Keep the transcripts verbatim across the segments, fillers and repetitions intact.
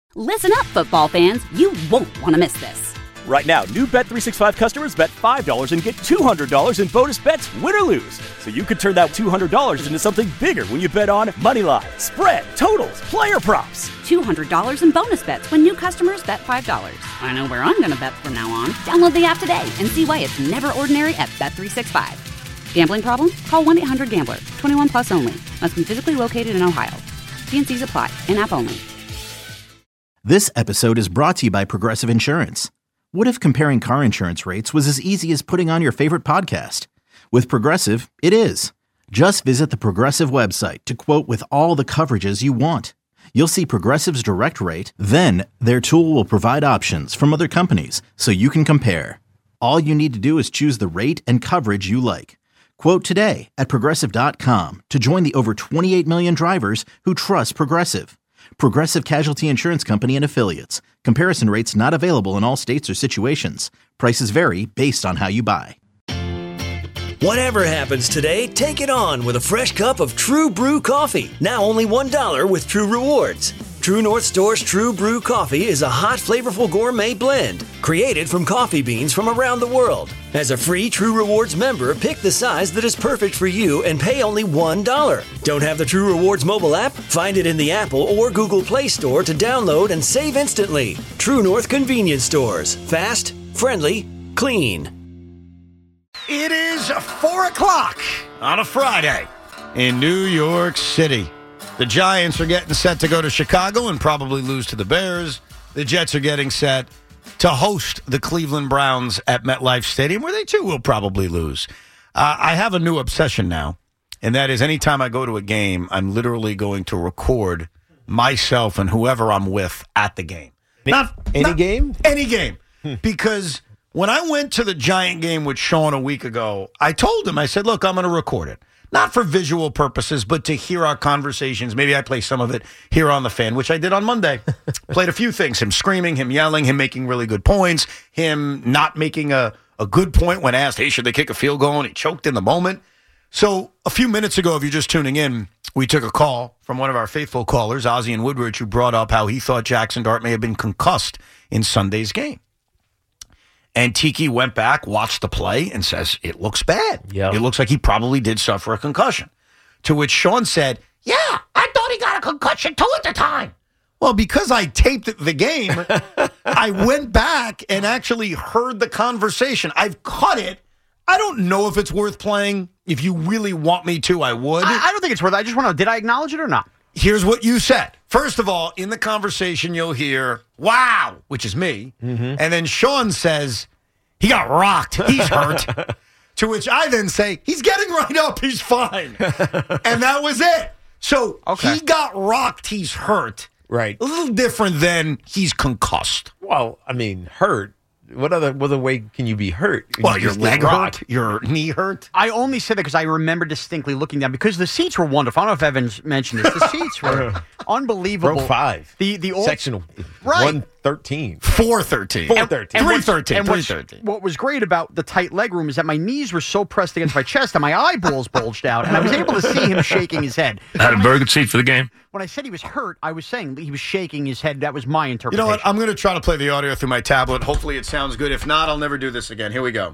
Listen up, football fans. You won't want to miss this. Right now, new Bet three sixty-five customers bet five dollars and get two hundred dollars in bonus bets, win or lose. So you could turn that two hundred dollars into something bigger when you bet on moneyline, spread, totals, player props. two hundred dollars in bonus bets when new customers bet five dollars. I know where I'm going to bet from now on. Download the app today and see why it's never ordinary at Bet three sixty-five. Gambling problem? Call one eight hundred gambler. twenty-one plus only. Must be physically located in Ohio. T and C's apply. In-app only. This episode is brought to you by Progressive Insurance. What if comparing car insurance rates was as easy as putting on your favorite podcast? With Progressive, it is. Just visit the Progressive website to quote with all the coverages you want. You'll see Progressive's direct rate, then their tool will provide options from other companies so you can compare. All you need to do is choose the rate and coverage you like. Quote today at Progressive dot com to join the over twenty-eight million drivers who trust Progressive. Progressive Casualty Insurance Company and Affiliates. Comparison rates not available in all states or situations. Prices vary based on how you buy. Whatever happens today, take it on with a fresh cup of True Brew coffee. Now only one dollar with True Rewards. True North Store's True Brew coffee is a hot, flavorful gourmet blend created from coffee beans from around the world. As a free True Rewards member, pick the size that is perfect for you and pay only one dollar. Don't have the True Rewards mobile app? Find it in the Apple or Google Play Store to download and save instantly. True North Convenience Stores. Fast, friendly, clean. It is four o'clock on a Friday in New York City. The Giants are getting set to go to Chicago and probably lose to the Bears. The Jets are getting set to host the Cleveland Browns at MetLife Stadium, where they too will probably lose. Uh, I have a new obsession now, and that is anytime I go to a game, I'm literally going to record myself and whoever I'm with at the game. Not any not, game? Any game. Because when I went to the Giant game with Sean a week ago, I told him, I said, look, I'm going to record it. Not for visual purposes, but to hear our conversations. Maybe I play some of it here on The Fan, which I did on Monday. Played a few things. Him screaming, him yelling, him making really good points, him not making a, a good point when asked, hey, should they kick a field goal? And he choked in the moment. So a few minutes ago, if you're just tuning in, we took a call from one of our faithful callers, Ozzie and Woodbridge, who brought up how he thought Jackson Dart may have been concussed in Sunday's game. And Tiki went back, watched the play, and says, it looks bad. Yep. It looks like he probably did suffer a concussion. To which Sean said, yeah, I thought he got a concussion too at the time. Well, because I taped the game, I went back and actually heard the conversation. I've cut it. I don't know if it's worth playing. If you really want me to, I would. I, I don't think it's worth it. I just want to know, did I acknowledge it or not? Here's what you said. First of all, in the conversation, you'll hear, wow, which is me. Mm-hmm. And then Sean says, he got rocked. He's hurt. To which I then say, he's getting right up. He's fine. And that was it. So okay. He got rocked. He's hurt. Right. A little different than he's concussed. Well, I mean, hurt. What other what other way can you be hurt? Well, you your leg hurt, your knee hurt. I only said that because I remember distinctly looking down because the seats were wonderful. I don't know if Evans mentioned this. The seats were unbelievable. Row five. The the old, section right. one thirteen. Four thirteen. Four thirteen. Three thirteen. And Three thirteen. What was great about the tight leg room is that my knees were so pressed against my chest and my eyeballs bulged out, and I was able to see him shaking his head. I had a very good seat for the game. When I said he was hurt, I was saying he was shaking his head. That was my You interpretation. know what? I'm going to try to play the audio through my tablet. Hopefully it sounds good. If not, I'll never do this again. Here we go.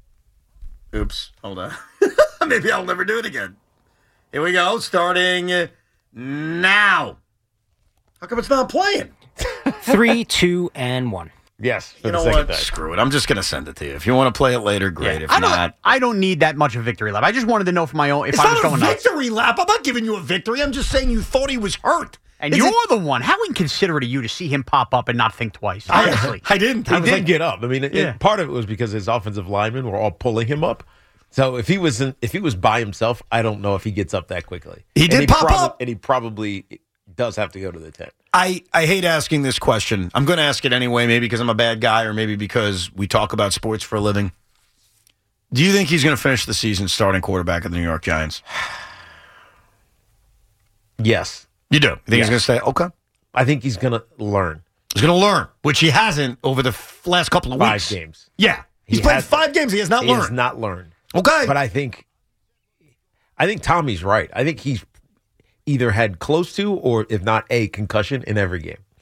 Oops. Hold on. Maybe I'll never do it again. Here we go. Starting now. How come it's not playing? Three, two, and one. Yes. You know what? Time. Screw it. I'm just going to send it to you. If you want to play it later, great. Yeah, if I don't, not, I don't need that much of a victory lap. I just wanted to know for my own if it's I was not going a nuts. victory lap. I'm not giving you a victory. I'm just saying you thought he was hurt. And Is you're it, the one. How inconsiderate of you to see him pop up and not think twice. Honestly, I, I didn't. He I was did like, get up. I mean, it, yeah. it, part of it was because his offensive linemen were all pulling him up. So if he was in, if he was by himself, I don't know if he gets up that quickly. He did and he pop prob- up, and he probably does have to go to the tent. I, I hate asking this question. I'm going to ask it anyway, maybe because I'm a bad guy or maybe because we talk about sports for a living. Do you think he's going to finish the season starting quarterback of the New York Giants? Yes. You do? You think yes. he's going to stay? Okay. I think he's going to learn. He's going to learn, which he hasn't over the f- last couple of five weeks. Five games. Yeah. He's he played has, five games. He has not he learned. He has not learned. Okay. But I think, I think Tommy's right. I think he's either had close to or, if not, a concussion in every game.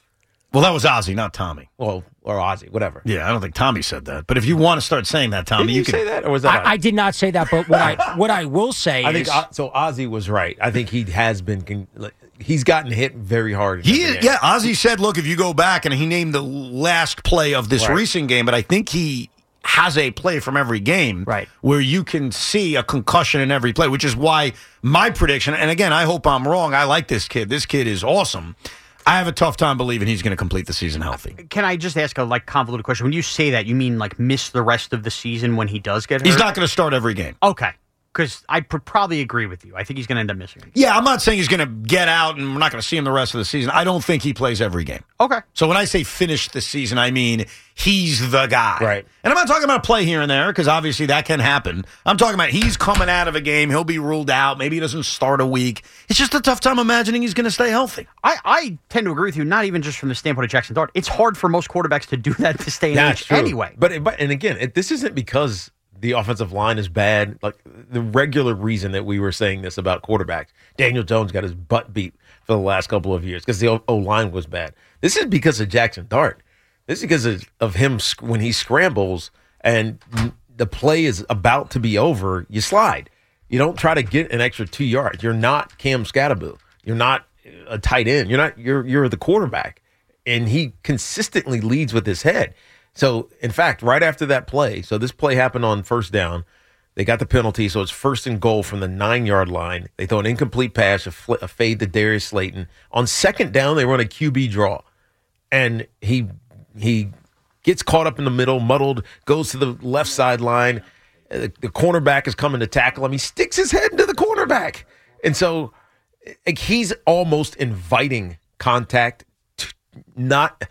Well, that was Ozzy, not Tommy. Well, or Ozzy, whatever. Yeah, I don't think Tommy said that. But if you want to start saying that, Tommy, Did you, you can say that, or was that? I, I did not say that, but what I what I will say I is, think O- so. Ozzy was right. I think he has been. con- like, He's gotten hit very hard. in He every is, game. yeah, Ozzy said, look, if you go back, and he named the last play of this Right. recent game, but I think he has a play from every game Right. where you can see a concussion in every play, which is why my prediction, and again, I hope I'm wrong. I like this kid. This kid is awesome. I have a tough time believing he's going to complete the season healthy. Can I just ask a like convoluted question? When you say that, you mean like miss the rest of the season when he does get hurt? He's not going to start every game. Okay. Because I pr- probably agree with you. I think he's going to end up missing. Yeah, I'm not saying he's going to get out and we're not going to see him the rest of the season. I don't think he plays every game. Okay. So when I say finish the season, I mean he's the guy. Right. And I'm not talking about play here and there because obviously that can happen. I'm talking about he's coming out of a game. He'll be ruled out. Maybe he doesn't start a week. It's just a tough time imagining he's going to stay healthy. I, I tend to agree with you, not even just from the standpoint of Jackson Dart. It's hard for most quarterbacks to do that to stay in That's age true. anyway. But but and again, it, this isn't because the offensive line is bad. Like the regular reason that we were saying this about quarterbacks, Daniel Jones got his butt beat for the last couple of years because the O line was bad. This is because of Jackson Dart. This is because of, of him sc- when he scrambles and the play is about to be over. You slide. You don't try to get an extra two yards. You're not Cam Scatterbo. You're not a tight end. You're not. You're you're the quarterback, and he consistently leads with his head. So, in fact, right after that play, so this play happened on first down. They got the penalty, so it's first and goal from the nine-yard line. They throw an incomplete pass, a, fl- a fade to Darius Slayton. On second down, they run a Q B draw, and he he gets caught up in the middle, muddled, goes to the left sideline. The, the cornerback is coming to tackle him. He sticks his head into the cornerback, and so like, he's almost inviting contact, to not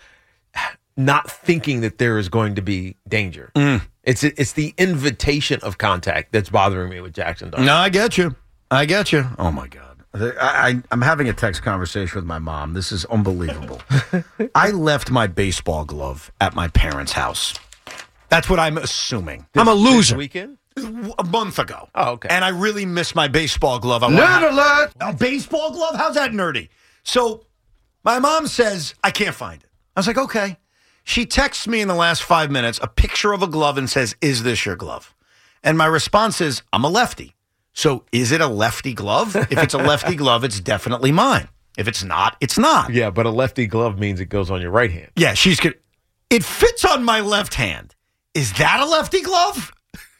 not thinking that there is going to be danger. Mm. It's it's the invitation of contact that's bothering me with Jackson Dart. No, I get you. I get you. Oh, my God. I, I, I'm having a text conversation with my mom. This is unbelievable. I left my baseball glove at my parents' house. That's what I'm assuming. This- I'm a this loser. weekend? A month ago. Oh, okay. And I really miss my baseball glove. I Nerd wanna- alert! A baseball glove? How's that nerdy? So my mom says, I can't find it. I was like, okay. She texts me in the last five minutes a picture of a glove and says, is this your glove? And my response is, I'm a lefty. So is it a lefty glove? If it's a lefty glove, it's definitely mine. If it's not, it's not. Yeah, but a lefty glove means it goes on your right hand. Yeah, she's good. It fits on my left hand. Is that a lefty glove?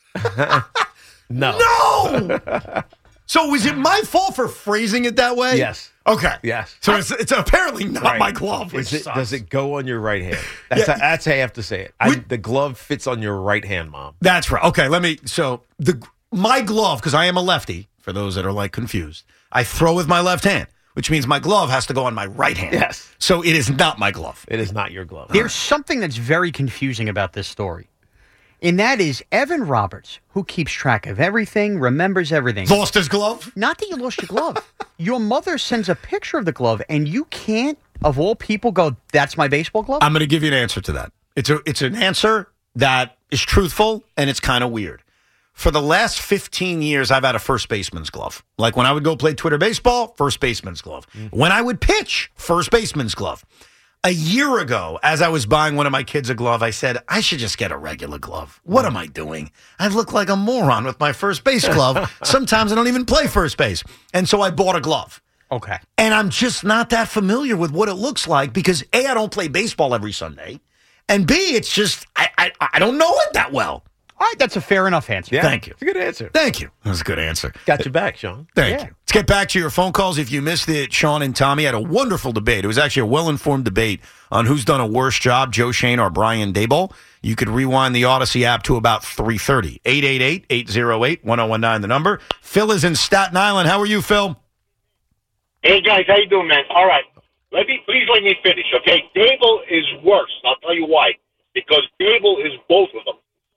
No. No! So was it my fault for phrasing it that way? Yes. Okay. Yes. So it's, it's apparently not Right. my glove, which Is it, sucks. does it go on your right hand? That's, Yeah. how, that's how you have to say it. I, We- the glove fits on your right hand, Mom. That's right. Okay, let me. So the my glove, because I am a lefty. For those that are like confused, I throw with my left hand, which means my glove has to go on my right hand. Yes. So it is not my glove. It is not your glove. There's something that's very confusing about this story. And that is Evan Roberts, who keeps track of everything, remembers everything. Lost his glove? Not that you lost your glove. Your mother sends a picture of the glove, and you can't, of all people, go, that's my baseball glove? I'm going to give you an answer to that. It's a it's an answer that is truthful and it's kind of weird. For the last fifteen years, I've had a first baseman's glove. Like when I would go play Twitter baseball, first baseman's glove. Mm-hmm. When I would pitch, first baseman's glove. A year ago, as I was buying one of my kids a glove, I said, I should just get a regular glove. What am I doing? I look like a moron with my first base glove. Sometimes I don't even play first base. And so I bought a glove. Okay. And I'm just not that familiar with what it looks like because A, I don't play baseball every Sunday. And B, it's just, I I, I don't know it that well. All right, that's a fair enough answer. Yeah, Thank you. It's a good answer. Thank you. That was a good answer. Got your back, Sean. Thank Yeah. you. Let's get back to your phone calls. If you missed it, Sean and Tommy had a wonderful debate. It was actually a well-informed debate on who's done a worse job, Joe Shane or Brian Daboll. You could rewind the Odyssey app to about three thirty. eight eight eight, eight oh eight, one oh one nine, the number. Phil is in Staten Island. How are you, Phil? Hey, guys, how you doing, man? All right. Let me Please let me finish, okay? Dable is worse. I'll tell you why. Because Dable is both of them.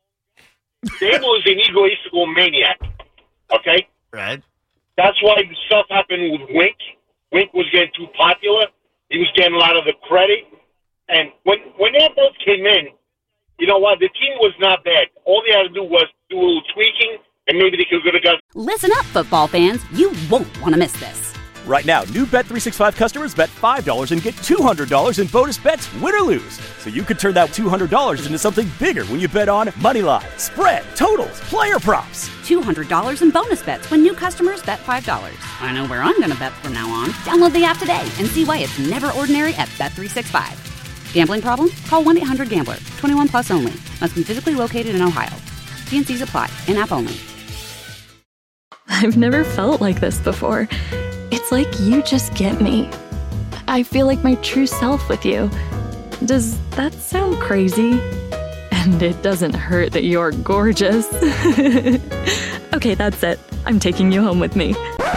Dable is an egoistical maniac, okay? Right. That's why the stuff happened with Wink. Wink was getting too popular. He was getting a lot of the credit. And when when they both came in, you know what? The team was not bad. All they had to do was do a little tweaking, and maybe they could have got. Listen up, football fans. You won't want to miss this. Right now, new Bet three sixty-five customers bet five dollars and get two hundred dollars in bonus bets, win or lose. So you could turn that two hundred dollars into something bigger when you bet on Moneyline, spread, totals, player props. two hundred dollars in bonus bets when new customers bet five dollars. I know where I'm going to bet from now on. Download the app today and see why it's never ordinary at Bet three sixty-five. Gambling problem? Call one eight hundred gambler. twenty-one plus only. Must be physically located in Ohio. T and C's apply. In-app only. I've never felt like this before. It's like you just get me. I feel like my true self with you. Does that sound crazy? And it doesn't hurt that you're gorgeous. Okay, that's it. I'm taking you home with me.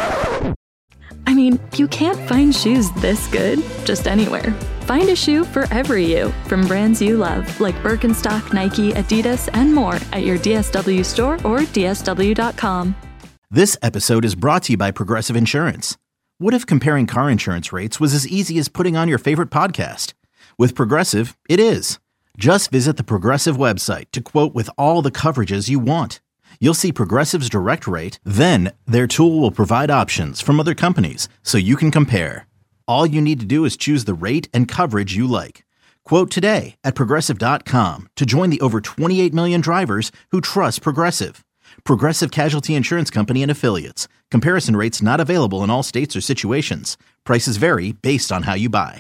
I mean, you can't find shoes this good just anywhere. Find a shoe for every you from brands you love, like Birkenstock, Nike, Adidas, and more at your D S W store or D S W dot com. This episode is brought to you by Progressive Insurance. What if comparing car insurance rates was as easy as putting on your favorite podcast? With Progressive, it is. Just visit the Progressive website to quote with all the coverages you want. You'll see Progressive's direct rate, then their tool will provide options from other companies so you can compare. All you need to do is choose the rate and coverage you like. Quote today at Progressive dot com to join the over twenty-eight million drivers who trust Progressive. Progressive Casualty Insurance Company and Affiliates. Comparison rates not available in all states or situations. Prices vary based on how you buy.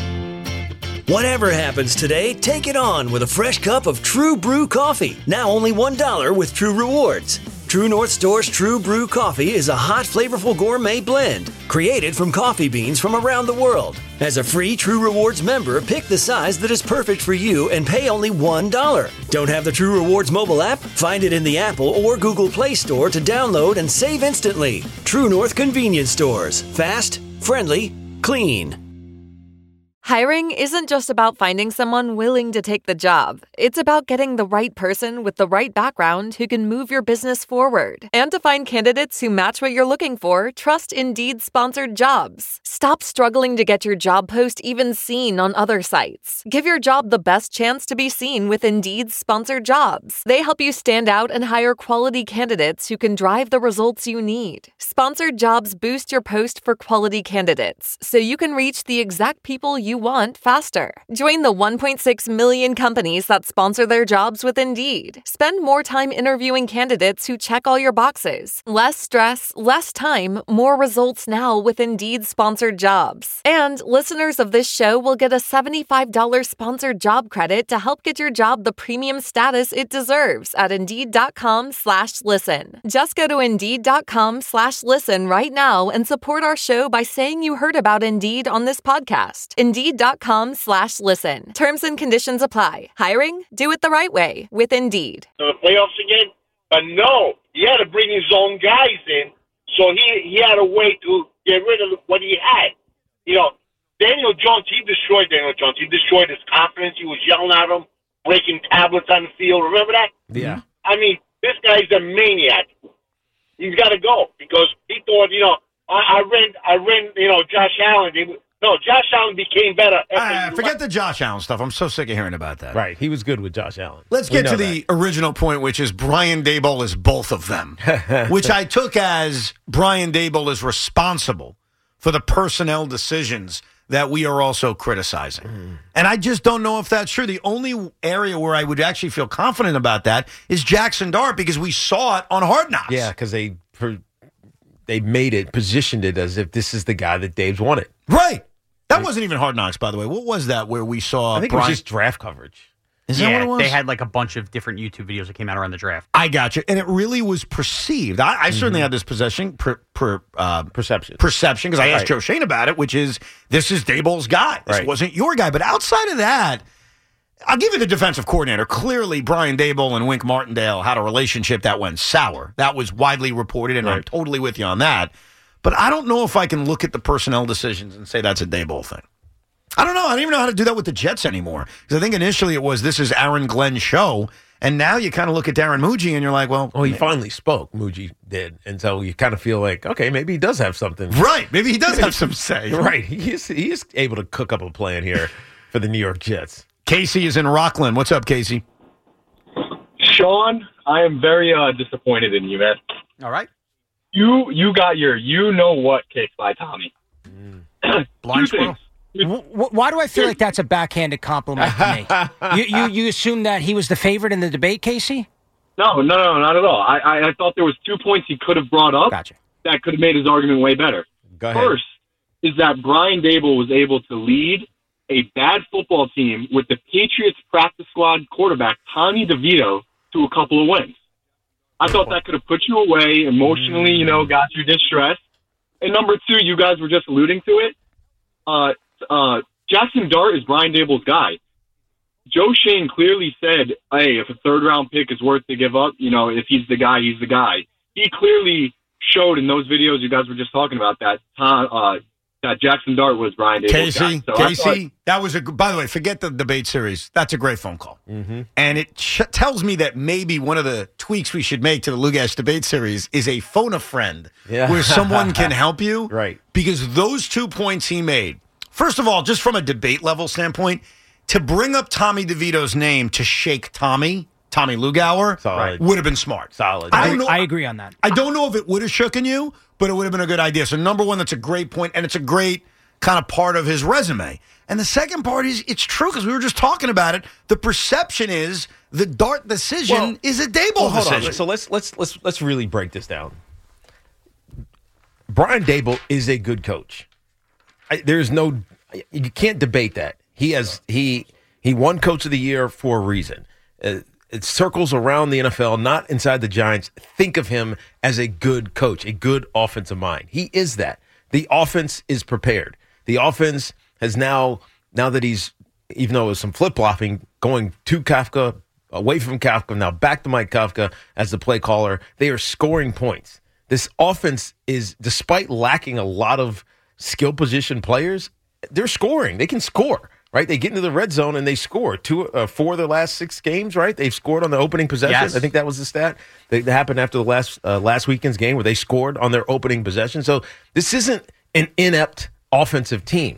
Whatever happens today, take it on with a fresh cup of True Brew coffee. Now only one dollar with True Rewards. True North Store's True Brew coffee is a hot, flavorful gourmet blend created from coffee beans from around the world. As a free True Rewards member, pick the size that is perfect for you and pay only one dollar. Don't have the True Rewards mobile app? Find it in the Apple or Google Play Store to download and save instantly. True North Convenience Stores. Fast, friendly, clean. Hiring isn't just about finding someone willing to take the job. It's about getting the right person with the right background who can move your business forward. And to find candidates who match what you're looking for, trust Indeed-sponsored jobs. Stop struggling to get your job post even seen on other sites. Give your job the best chance to be seen with Indeed-sponsored jobs. They help you stand out and hire quality candidates who can drive the results you need. Sponsored jobs boost your post for quality candidates, so you can reach the exact people you want faster. Join the one point six million companies that sponsor their jobs with Indeed. Spend more time interviewing candidates who check all your boxes. Less stress, less time, more results now with Indeed-sponsored jobs. And listeners of this show will get a seventy-five dollars sponsored job credit to help get your job the premium status it deserves at Indeed.com slash listen. Just go to Indeed.com slash listen right now and support our show by saying you heard about Indeed on this podcast. Indeed.com slash listen. Terms and conditions apply. Hiring? Do it the right way with Indeed. To the playoffs again? But no, he had to bring his own guys in, so he, he had a way to get rid of what he had. You know, Daniel Jones, he destroyed Daniel Jones. He destroyed his confidence. He was yelling at him, breaking tablets on the field. Remember that? Yeah. I mean, this guy's a maniac. He's got to go because he thought, you know, I, I read, I read, you know, Josh Allen. He, no, Josh Allen became better. Uh, forget the Josh Allen stuff. I'm so sick of hearing about that. Right. He was good with Josh Allen. Let's get to the original point, which is Brian Daboll is both of them, which I took as Brian Daboll is responsible for the personnel decisions that we are also criticizing. Mm. And I just don't know if that's true. The only area where I would actually feel confident about that is Jackson Dart because we saw it on Hard Knocks. Yeah, because they, they made it, positioned it as if this is the guy that Dave's wanted. Right. That wasn't even Hard Knocks, by the way. What was that where we saw I think Brian? It was just draft coverage. Is yeah, that what it was? They had like a bunch of different YouTube videos that came out around the draft. I got you. And it really was perceived. I, I mm-hmm. certainly had this possession, per, per, uh, perception. Perception, because I asked right. Joe Shane about it, which is this is Daboll's guy. This right. wasn't your guy. But outside of that, I'll give you the defensive coordinator. Clearly, Brian Daboll and Wink Martindale had a relationship that went sour. That was widely reported, and right. I'm totally with you on that. But I don't know if I can look at the personnel decisions and say that's a Daboll thing. I don't know. I don't even know how to do that with the Jets anymore. Because I think initially it was, this is Aaron Glenn's show. And now you kind of look at Darren Muji and you're like, well. Well, he maybe. finally spoke. Muji did. And so you kind of feel like, okay, maybe he does have something. Right. Maybe he does have some say. Right. He is, he is able to cook up a plan here for the New York Jets. Casey is in Rockland. What's up, Casey? Sean, I am very uh, disappointed in you, man. All right. You you got your you know what kick by Tommy. Mm. Blind squirrel. W- why do I feel like that's a backhanded compliment to me? you, you you assume that he was the favorite in the debate, Casey? No, no, no, not at all. I, I, I thought there was two points he could have brought up gotcha. that could have made his argument way better. Go ahead. First is that Brian Dable was able to lead a bad football team with the Patriots practice squad quarterback, Tommy DeVito, to a couple of wins. I thought that could have put you away emotionally, you know, got you distressed. And number two, you guys were just alluding to it. Uh, uh, Jackson Dart is Brian Dable's guy. Joe Schoen clearly said, hey, if a third-round pick is worth to give up, you know, if he's the guy, he's the guy. He clearly showed in those videos you guys were just talking about that uh, that Jackson Dart was Brian Dable's Casey, guy. So Casey, thought, that was a. By the way, forget the debate series. That's a great phone call, mm-hmm. and it ch- tells me that maybe one of the tweaks we should make to the Lugash debate series is a phone a friend, yeah. where someone can help you, right? Because those two points he made. First of all, just from a debate level standpoint, to bring up Tommy DeVito's name to shake Tommy, Tommy Lugauer, Solid. would have been smart. Solid. I don't know. I agree on that. I don't know if it would have shooken you, but it would have been a good idea. So number one, that's a great point, and it's a great kind of part of his resume. And the second part is it's true because we were just talking about it. The perception is the Dart decision well, is a Dable well, hold decision. On. So let's let's let's let's really break this down. Brian Dable is a good coach. I, there's no you can't debate that. He has he he won Coach of the Year for a reason. Uh, it circles around the N F L, not inside the Giants. Think of him as a good coach, a good offensive mind. He is that. The offense is prepared. The offense has now, now that he's, even though it was some flip-flopping, going to Kafka, away from Kafka, now back to Mike Kafka as the play caller, they are scoring points. This offense is, despite lacking a lot of skill position players, they're scoring. They can score, right? They get into the red zone and they score. Two, uh, four of their last six games, right? They've scored on the opening possession. Yes. I think that was the stat. That happened after the last uh, last weekend's game where they scored on their opening possession. So this isn't an inept offensive team.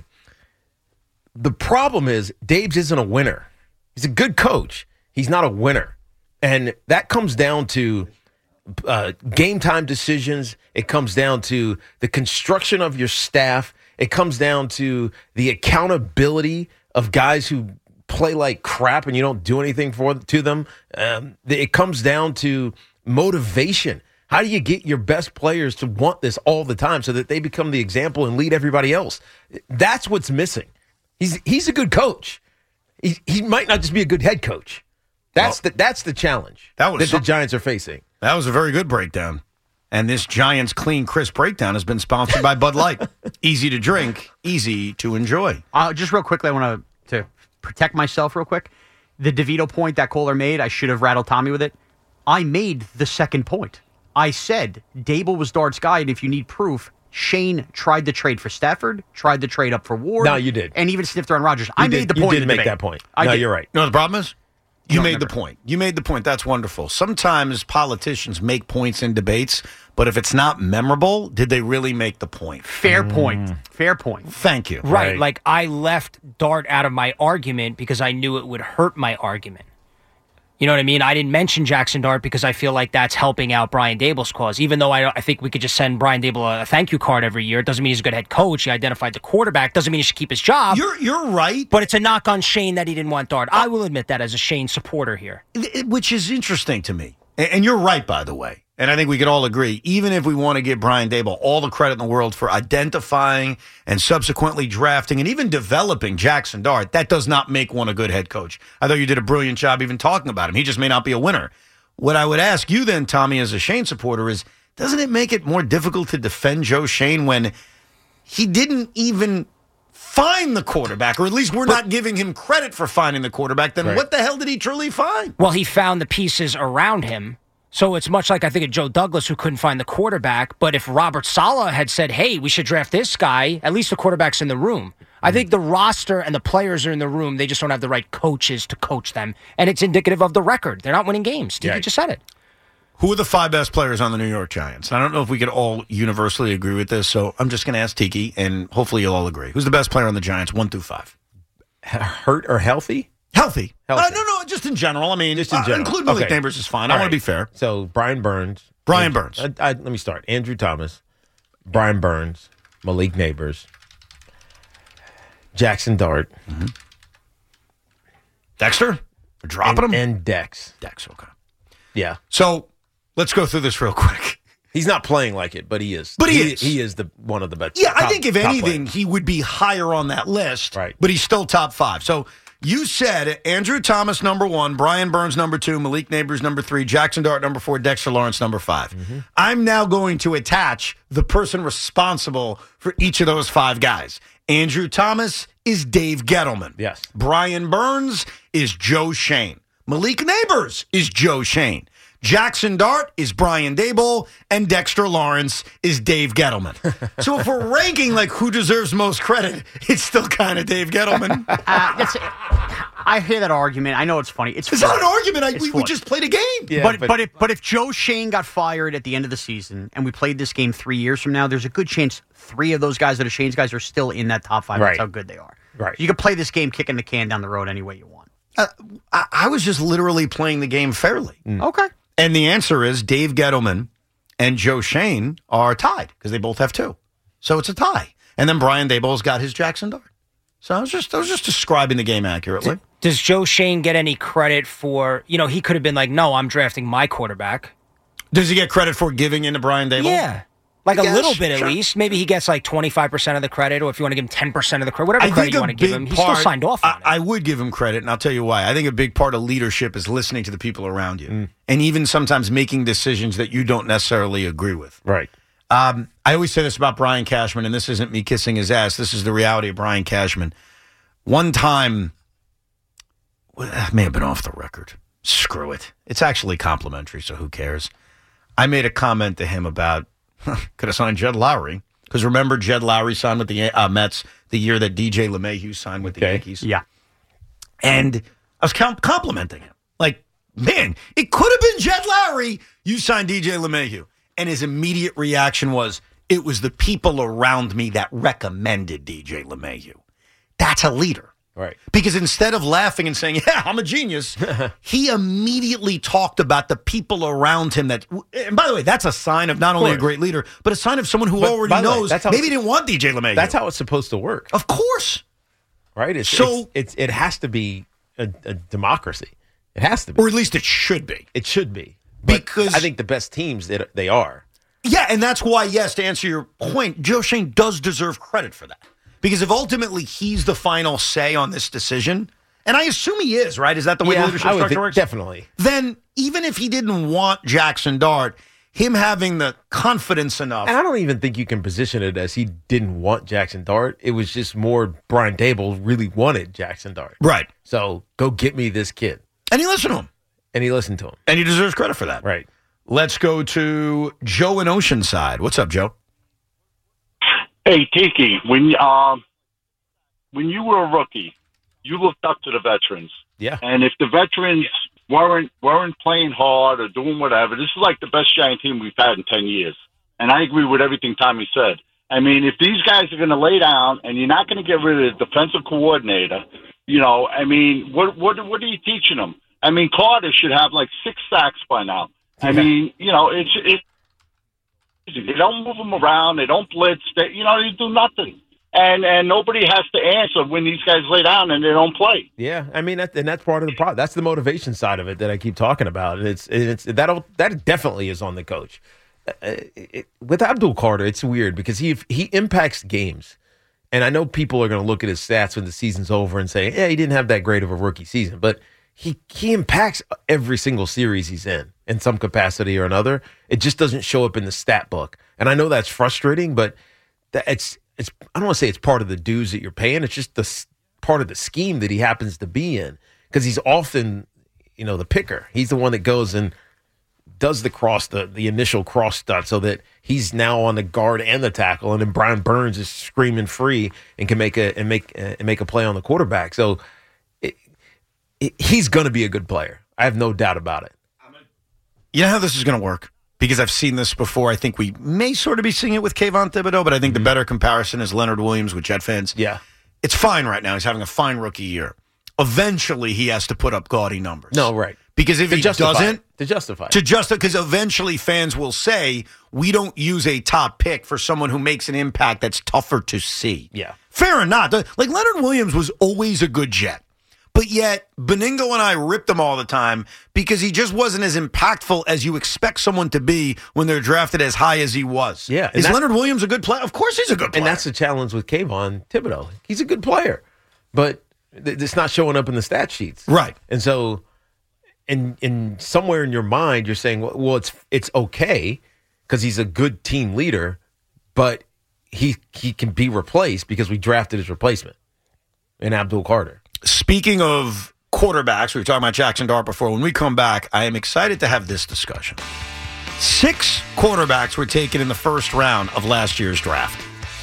The problem is Dabes isn't a winner. He's a good coach. He's not a winner. And that comes down to uh, game time decisions. It comes down to the construction of your staff. It comes down to the accountability of guys who play like crap and you don't do anything for to them. Um, it comes down to motivation. How do you get your best players to want this all the time so that they become the example and lead everybody else? That's what's missing. He's he's a good coach. He he might not just be a good head coach. That's well, the that's the challenge that, was that some, the Giants are facing. That was a very good breakdown. And this Giants Clean Crisp breakdown has been sponsored by Bud Light. Easy to drink, easy to enjoy. Uh, just real quickly, I want to to protect myself real quick. The DeVito point that caller made, I should have rattled Tommy with it. I made the second point. I said Dable was Dart's guy, and if you need proof, Shane tried to trade for Stafford, tried to trade up for Ward. No, you did. And even sniffed around Rodgers. You I did, made the you point. You did in make debate. that point. I no, did. you're right. You know what the problem is? You made remember. the point. You made the point. That's wonderful. Sometimes politicians make points in debates, but if it's not memorable, did they really make the point? Fair mm. point. Fair point. Thank you. Right, right. Like I left Dart out of my argument because I knew it would hurt my argument. You know what I mean? I didn't mention Jackson Dart because I feel like that's helping out Brian Dable's cause. Even though I, I think we could just send Brian Dable a thank you card every year. It doesn't mean he's a good head coach. He identified the quarterback. Doesn't mean he should keep his job. You're you're right. But it's a knock on Shane that he didn't want Dart. I will admit that as a Shane supporter here. Which is interesting to me. And you're right, by the way. And I think we could all agree, even if we want to give Brian Dable all the credit in the world for identifying and subsequently drafting and even developing Jackson Dart, that does not make one a good head coach. I thought you did a brilliant job even talking about him. He just may not be a winner. What I would ask you then, Tommy, as a Shane supporter is, doesn't it make it more difficult to defend Joe Shane when he didn't even find the quarterback, or at least we're but, not giving him credit for finding the quarterback? Then right. What the hell did he truly find? Well, he found the pieces around him. So it's much like I think of Joe Douglas, who couldn't find the quarterback. But if Robert Saleh had said, hey, we should draft this guy, at least the quarterback's in the room. I think the roster and the players are in the room. They just don't have the right coaches to coach them. And it's indicative of the record. They're not winning games. Steve yeah. just said it. Who are the five best players on the New York Giants? I don't know if we could all universally agree with this, so I'm just going to ask Tiki, and hopefully you'll all agree. Who's the best player on the Giants, one through five? Hurt or healthy? Healthy. Healthy. Uh, no, no, just in general. I mean, just in general. Uh, include Malik okay. Neighbors is fine. All I want right. to be fair. So Brian Burns, Brian Andrew, Burns. I, I, let me start. Andrew Thomas, Brian Burns, Malik Neighbors, Jackson Dart. Mm-hmm. Dexter? We're dropping and, him? And Dex. Dex, okay. Yeah. So let's go through this real quick. He's not playing like it, but he is. But he, he is. He is the one of the best. Yeah, top, I think if anything, players. he would be higher on that list. Right. But he's still top five. So you said Andrew Thomas, number one, Brian Burns, number two, Malik Neighbors, number three, Jackson Dart, number four, Dexter Lawrence, number five. Mm-hmm. I'm now going to attach the person responsible for each of those five guys. Andrew Thomas is Dave Gettleman. Yes. Brian Burns is Joe Shane. Malik Neighbors is Joe Shane. Jackson Dart is Brian Daboll, and Dexter Lawrence is Dave Gettleman. So if we're ranking like who deserves most credit, it's still kind of Dave Gettleman. Uh, that's, I hear that argument. I know it's funny. It's, it's not an argument. I, we, we just played a game. Yeah, but but, but, if, but if Joe Shane got fired at the end of the season and we played this game three years from now, there's a good chance three of those guys that are Shane's guys are still in that top five. Right. That's how good they are. Right. You can play this game kicking the can down the road any way you want. Uh, I, I was just literally playing the game fairly. Mm. Okay. And the answer is Dave Gettleman and Joe Shane are tied because they both have two. So it's a tie. And then Brian Daboll's got his Jackson Dart. So I was just I was just describing the game accurately. Does Joe Shane get any credit for, you know, he could have been like, no, I'm drafting my quarterback. Does he get credit for giving in to Brian Daboll? Yeah. Like a Yes, little bit at sure. least. Maybe he gets like twenty-five percent of the credit, or if you want to give him ten percent of the credit, whatever I credit think you a want to give big him, he's part- still signed off on I, it. I would give him credit, and I'll tell you why. I think a big part of leadership is listening to the people around you, Mm. and even sometimes making decisions that you don't necessarily agree with. Right. Um, I always say this about Brian Cashman, and this isn't me kissing his ass. This is the reality of Brian Cashman. One time, well, that may have been off the record. Screw it. It's actually complimentary, so who cares? I made a comment to him about could have signed Jed Lowry. Because remember, Jed Lowry signed with the uh, Mets the year that D J LeMahieu signed with the Okay. Yankees. Yeah. And I was com- complimenting him. Like, man, it could have been Jed Lowry. You signed D J LeMahieu. And his immediate reaction was, it was the people around me that recommended D J LeMahieu. That's a leader. Right. Because instead of laughing and saying, yeah, I'm a genius, he immediately talked about the people around him that, and by the way, that's a sign of not only a great leader, but a sign of someone who But, already by the way, knows that's how maybe it's- didn't want D J LeMahieu. That's how it's supposed to work. Of course. Right? It's, So- it's, it's it has to be a, a democracy. It has to be. Or at least it should be. It should be. But Because- I think the best teams, it, they are. Yeah, and that's why, yes, to answer your point, Joe Shane does deserve credit for that. Because if ultimately he's the final say on this decision, and I assume he is, right? Is that the way Yeah, the leadership I would structure think- works? definitely. Then even if he didn't want Jackson Dart, him having the confidence enough. And I don't even think you can position it as he didn't want Jackson Dart. It was just more Brian Daboll really wanted Jackson Dart. Right. So go get me this kid. And he listened to him. And he listened to him. And he deserves credit for that. Right. Let's go to Joe in Oceanside. What's up, Joe? Hey, Tiki, when um, when you were a rookie, you looked up to the veterans. Yeah. And if the veterans weren't weren't playing hard or doing whatever, this is like the best Giant team we've had in ten years. And I agree with everything Tommy said. I mean, if these guys are going to lay down and you're not going to get rid of the defensive coordinator, you know, I mean, what what what are you teaching them? I mean, Carter should have like six sacks by now. I mean, you know, it's it. They don't move them around. They don't blitz. They, you know, they do nothing. And and nobody has to answer when these guys lay down and they don't play. Yeah, I mean, that, and that's part of the problem. That's the motivation side of it that I keep talking about. And it's it's that that definitely is on the coach. Uh, it, with Abdul Carter, it's weird because he he impacts games, and I know people are going to look at his stats when the season's over and say, "Yeah, he didn't have that great of a rookie season," but he he impacts every single series he's in in some capacity or another. It just doesn't show up in the stat book, and I know that's frustrating, but that it's. It's, I don't want to say it's part of the dues that you're paying. It's just the s- part of the scheme that he happens to be in because he's often, you know, the picker. He's the one that goes and does the cross, the, the initial cross stunt so that he's now on the guard and the tackle. And then Brian Burns is screaming free and can make a, and make, uh, and make a play on the quarterback. So it, it, he's going to be a good player. I have no doubt about it. You know how this is going to work? Because I've seen this before. I think we may sort of be seeing it with Kayvon Thibodeau, but I think the better comparison is Leonard Williams with Jet fans. Yeah. It's fine right now. He's having a fine rookie year. Eventually, he has to put up gaudy numbers. No, right. Because if to he justify doesn't, it. to justify it. to justify, because eventually fans will say we don't use a top pick for someone who makes an impact that's tougher to see. Yeah, fair or not. The- Like Leonard Williams was always a good Jet, but yet Beningo and I ripped him all the time because he just wasn't as impactful as you expect someone to be when they're drafted as high as he was. Yeah, and is that- Leonard Williams a good player? Of course, he's a good player. and that's the challenge with Kayvon Thibodeau. He's a good player, but th- it's not showing up in the stat sheets, right? And so. And, and somewhere in your mind, you're saying, well, well it's it's okay because he's a good team leader, but he he can be replaced because we drafted his replacement in Abdul Carter. Speaking of quarterbacks, we were talking about Jackson Dart before. When we come back, I am excited to have this discussion. Six quarterbacks were taken in the first round of last year's draft.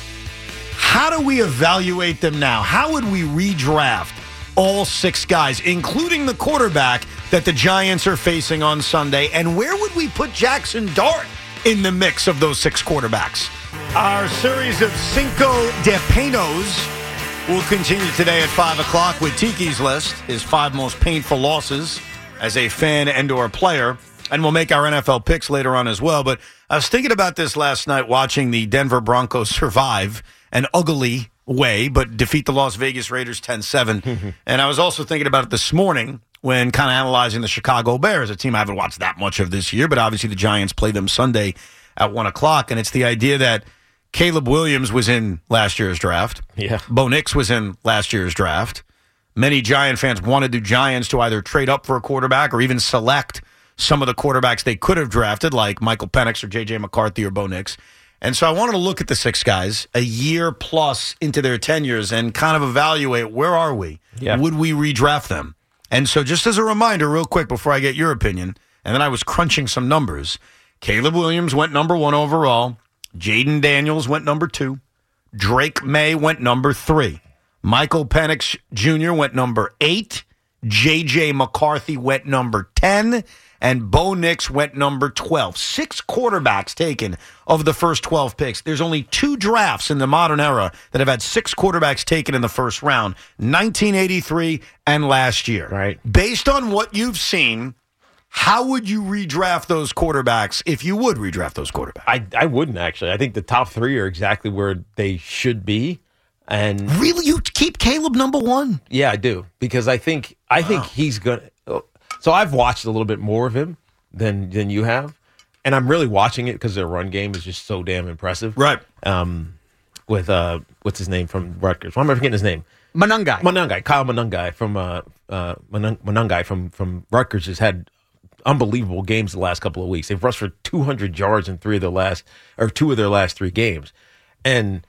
How do we evaluate them now? How would we redraft all six guys, including the quarterback that the Giants are facing on Sunday? And where would we put Jackson Dart in the mix of those six quarterbacks? Our series of Cinco de Penos will continue today at five o'clock with Tiki's list, his five most painful losses as a fan and or player. And we'll make our N F L picks later on as well. But I was thinking about this last night watching the Denver Broncos survive an ugly way, but defeat the Las Vegas Raiders ten seven. And I was also thinking about it this morning when kind of analyzing the Chicago Bears, a team I haven't watched that much of this year, but obviously the Giants play them Sunday at one o'clock. And it's the idea that Caleb Williams was in last year's draft. Yeah. Bo Nix was in last year's draft. Many Giant fans wanted the Giants to either trade up for a quarterback or even select some of the quarterbacks they could have drafted, like Michael Penix or J J McCarthy or Bo Nix. And so I wanted to look at the six guys a year plus into their tenures and kind of evaluate where are we? Yeah. Would we redraft them? And so just as a reminder, real quick, before I get your opinion, and then I was crunching some numbers, Caleb Williams went number one overall. Jaden Daniels went number two. Drake May went number three. Michael Penix Junior went number eight. J J McCarthy went number ten. And Bo Nix went number twelve. Six quarterbacks taken of the first twelve picks. There's only two drafts in the modern era that have had six quarterbacks taken in the first round, nineteen eighty-three and last year. Right. Based on what you've seen, how would you redraft those quarterbacks if you would redraft those quarterbacks? I, I wouldn't, actually. I think the top three are exactly where they should be. And really, you keep Caleb number one? Yeah, I do. Because I think I think Wow. he's going to... So I've watched a little bit more of him than than you have, and I'm really watching it because their run game is just so damn impressive. Right. Um, with uh, what's his name from Rutgers? Why am I forgetting his name? Monungai. Monungai. Kyle Monungai from uh, uh, Monung- Monungai from from Rutgers has had unbelievable games the last couple of weeks. They've rushed for two hundred yards in three of their last or two of their last three games, and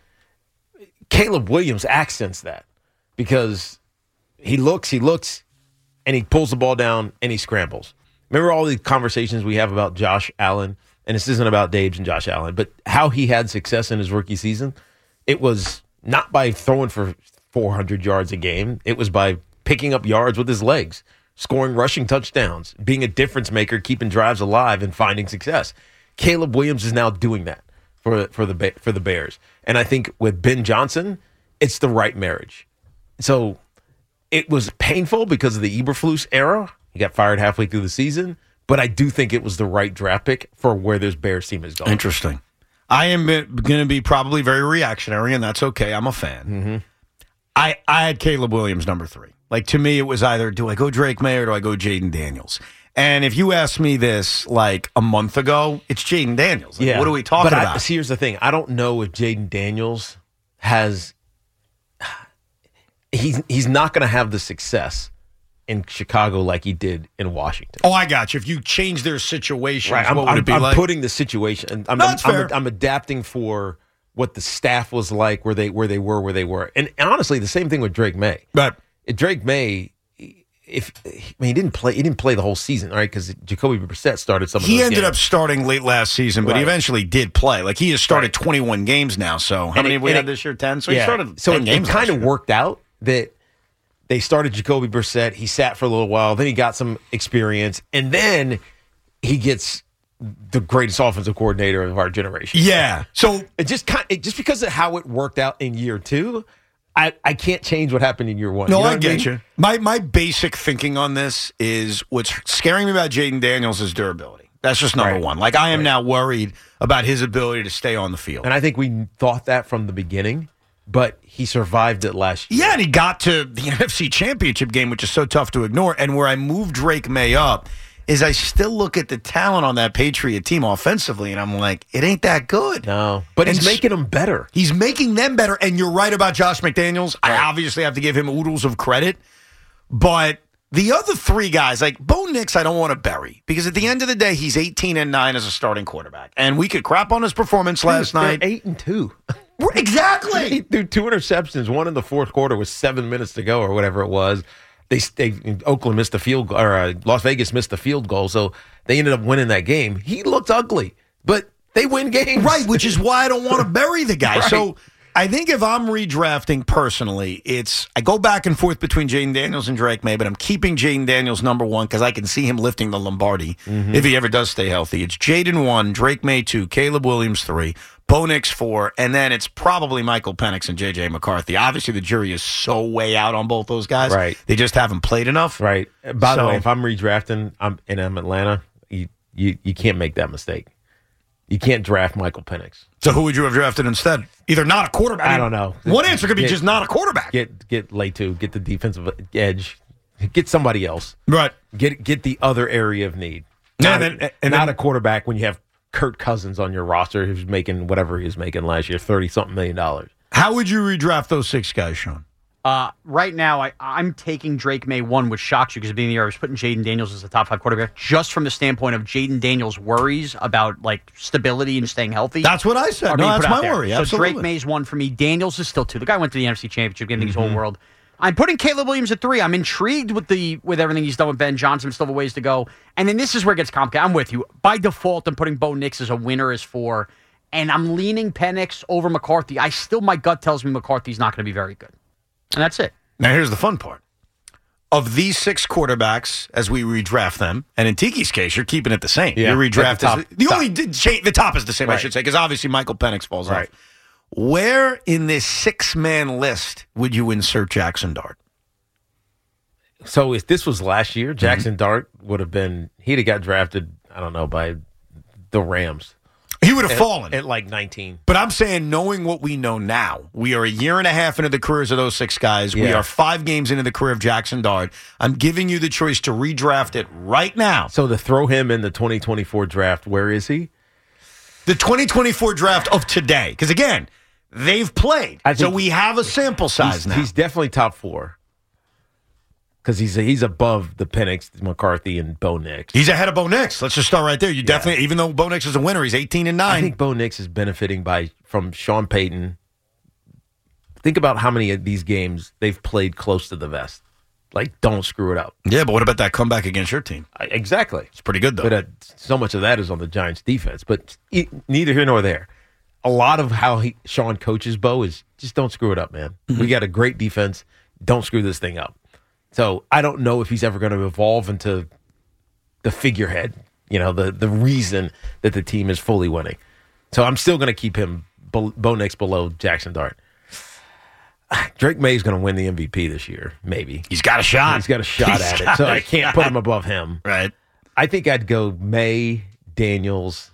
Caleb Williams accents that because he looks, he looks. And he pulls the ball down and he scrambles. Remember all the conversations we have about Josh Allen? And this isn't about Dabes and Josh Allen, but how he had success in his rookie season. It was not by throwing for four hundred yards a game. It was by picking up yards with his legs, scoring rushing touchdowns, being a difference maker, keeping drives alive, and finding success. Caleb Williams is now doing that for, for, the, for the Bears. And I think with Ben Johnson, it's the right marriage. So... It was painful because of the Eberflus era. He got fired halfway through the season. But I do think it was the right draft pick for where this Bears team is going. Interesting. I am going to be probably very reactionary, and that's okay. I'm a fan. Mm-hmm. I, I had Caleb Williams number three. Like, to me, it was either do I go Drake May or do I go Jaden Daniels? And if you asked me this like a month ago, it's Jaden Daniels. Like, yeah. What are we talking but I, about? See, here's the thing. I don't know if Jaden Daniels has... He's he's not going to have the success in Chicago like he did in Washington. Oh, I got you. If you change their situation, right? I'm, what would I'm, it be I'm like? putting the situation. I'm, No, I'm, that's fair. I'm, I'm adapting for what the staff was like, where they where they were, where they were, and, and honestly, the same thing with Drake May. But Drake May, if I mean, he didn't play, he didn't play the whole season, right? Because Jacoby Brissett started some. Of he those ended games. up starting late last season, but he Right. eventually did play. Like he has started Right. twenty-one games now. So how And many it- have we and had it- this year? ten. So yeah. he started. So ten it, games it kind last of year. worked out that they started Jacoby Brissett. He sat for a little while. Then he got some experience, and then he gets the greatest offensive coordinator of our generation. Yeah. So it just kind it, just because of how it worked out in year two, I, I can't change what happened in year one. No, you know I what get mean? you. My my basic thinking on this is what's scaring me about Jaden Daniels is durability. That's just number Right. one. Like, I am Right. now worried about his ability to stay on the field. And I think we thought that from the beginning, but he survived it last year. Yeah, and he got to the N F C Championship game, which is so tough to ignore. And where I moved Drake May up is I still look at the talent on that Patriot team offensively, and I'm like, it ain't that good. No, but And he's s- making them better. He's making them better, and you're right about Josh McDaniels. I obviously have to give him oodles of credit, but the other three guys, like Bo Nix, I don't want to bury, because at the end of the day, he's eighteen and nine as a starting quarterback, and we could crap on his performance last They're night. eight and two. Exactly. He threw two interceptions, one in the fourth quarter with seven minutes to go or whatever it was. They, they Oakland missed the field goal, or uh, Las Vegas missed the field goal, so they ended up winning that game. He looked ugly, but they win games. Right, which is why I don't want to bury the guy. Right. So I think if I'm redrafting personally, it's I go back and forth between Jaden Daniels and Drake May, but I'm keeping Jaden Daniels number one because I can see him lifting the Lombardi Mm-hmm. if he ever does stay healthy. It's Jaden one, Drake May two, Caleb Williams three, Bo Nix four, and then it's probably Michael Penix and J J McCarthy. Obviously, the jury is so way out on both those guys. Right. They just haven't played enough. Right. By the So- way, if I'm redrafting I'm, and I'm Atlanta, you, you, you can't make that mistake. You can't draft Michael Penix. So who would you have drafted instead? Either not a quarterback. I don't know. One answer could be Get- just not a quarterback. Get get Letu, get the defensive edge, get somebody else. Right. Get get the other area of need. Yeah, Not, and then- and not then- a quarterback when you have Kirk Cousins on your roster who's making whatever he was making last year, thirty something million dollars. How would you redraft those six guys, Sean? Uh, right now, I, I'm taking Drake May one, which shocks you because at the beginning of the year, I was putting Jaden Daniels as the top five quarterback just from the standpoint of Jaden Daniels' worries about like stability and staying healthy. That's what I said. are No, being that's put out my there. worry. So Absolutely. Drake May's one for me. Daniels is still two. The guy went to the N F C Championship game, I think his whole world. I'm putting Caleb Williams at three. I'm intrigued with the with everything he's done with Ben Johnson. Still have a ways to go. And then this is where it gets complicated. I'm with you. By default, I'm putting Bo Nix as a winner as four. And I'm leaning Penix over McCarthy. I still, my gut tells me McCarthy's not going to be very good. And that's it. Now, here's the fun part. Of these six quarterbacks, as we redraft them, and in Tiki's case, you're keeping it the same. Yeah, your redraft the top- is the top. only did cha- the top is the same, I Right. should say, because obviously Michael Penix falls Right. off. Where in this six man list would you insert Jackson Dart? So if this was last year, Jackson Dart would have been, he'd have got drafted, I don't know, by the Rams. He would have At- fallen. At like nineteen. But I'm saying, knowing what we know now, we are a year and a half into the careers of those six guys. We Yeah. are five games into the career of Jackson Dart. I'm giving you the choice to redraft it right now. So to throw him in the twenty twenty-four draft, where is he? The twenty twenty-four draft of today. Because, again, they've played. I So think we have a sample size He's, now. he's definitely top four. Because he's he's above the Penix, McCarthy, and Bo Nix. He's ahead of Bo Nix. Let's just start right there. You definitely, even though Bo Nix is a winner, he's eighteen and nine. I think Bo Nix is benefiting by from Sean Payton. Think about how many of these games they've played close to the vest. Like, don't screw it up. Yeah, but what about that comeback against your team? I, exactly. It's pretty good, though. But uh, so much of that is on the Giants' defense. But e- neither here nor there. A lot of how he, Sean coaches Bo is just don't screw it up, man. Mm-hmm. We got a great defense. Don't screw this thing up. So I don't know if he's ever going to evolve into the figurehead, you know, the the reason that the team is fully winning. So I'm still going to keep him Bo, Bo Nix below Jackson Dart. Drake May is going to win the M V P this year, maybe. He's got a shot. He's got a shot He's at it, got so a I can't shot. put him above him. Right. I think I'd go May, Daniels,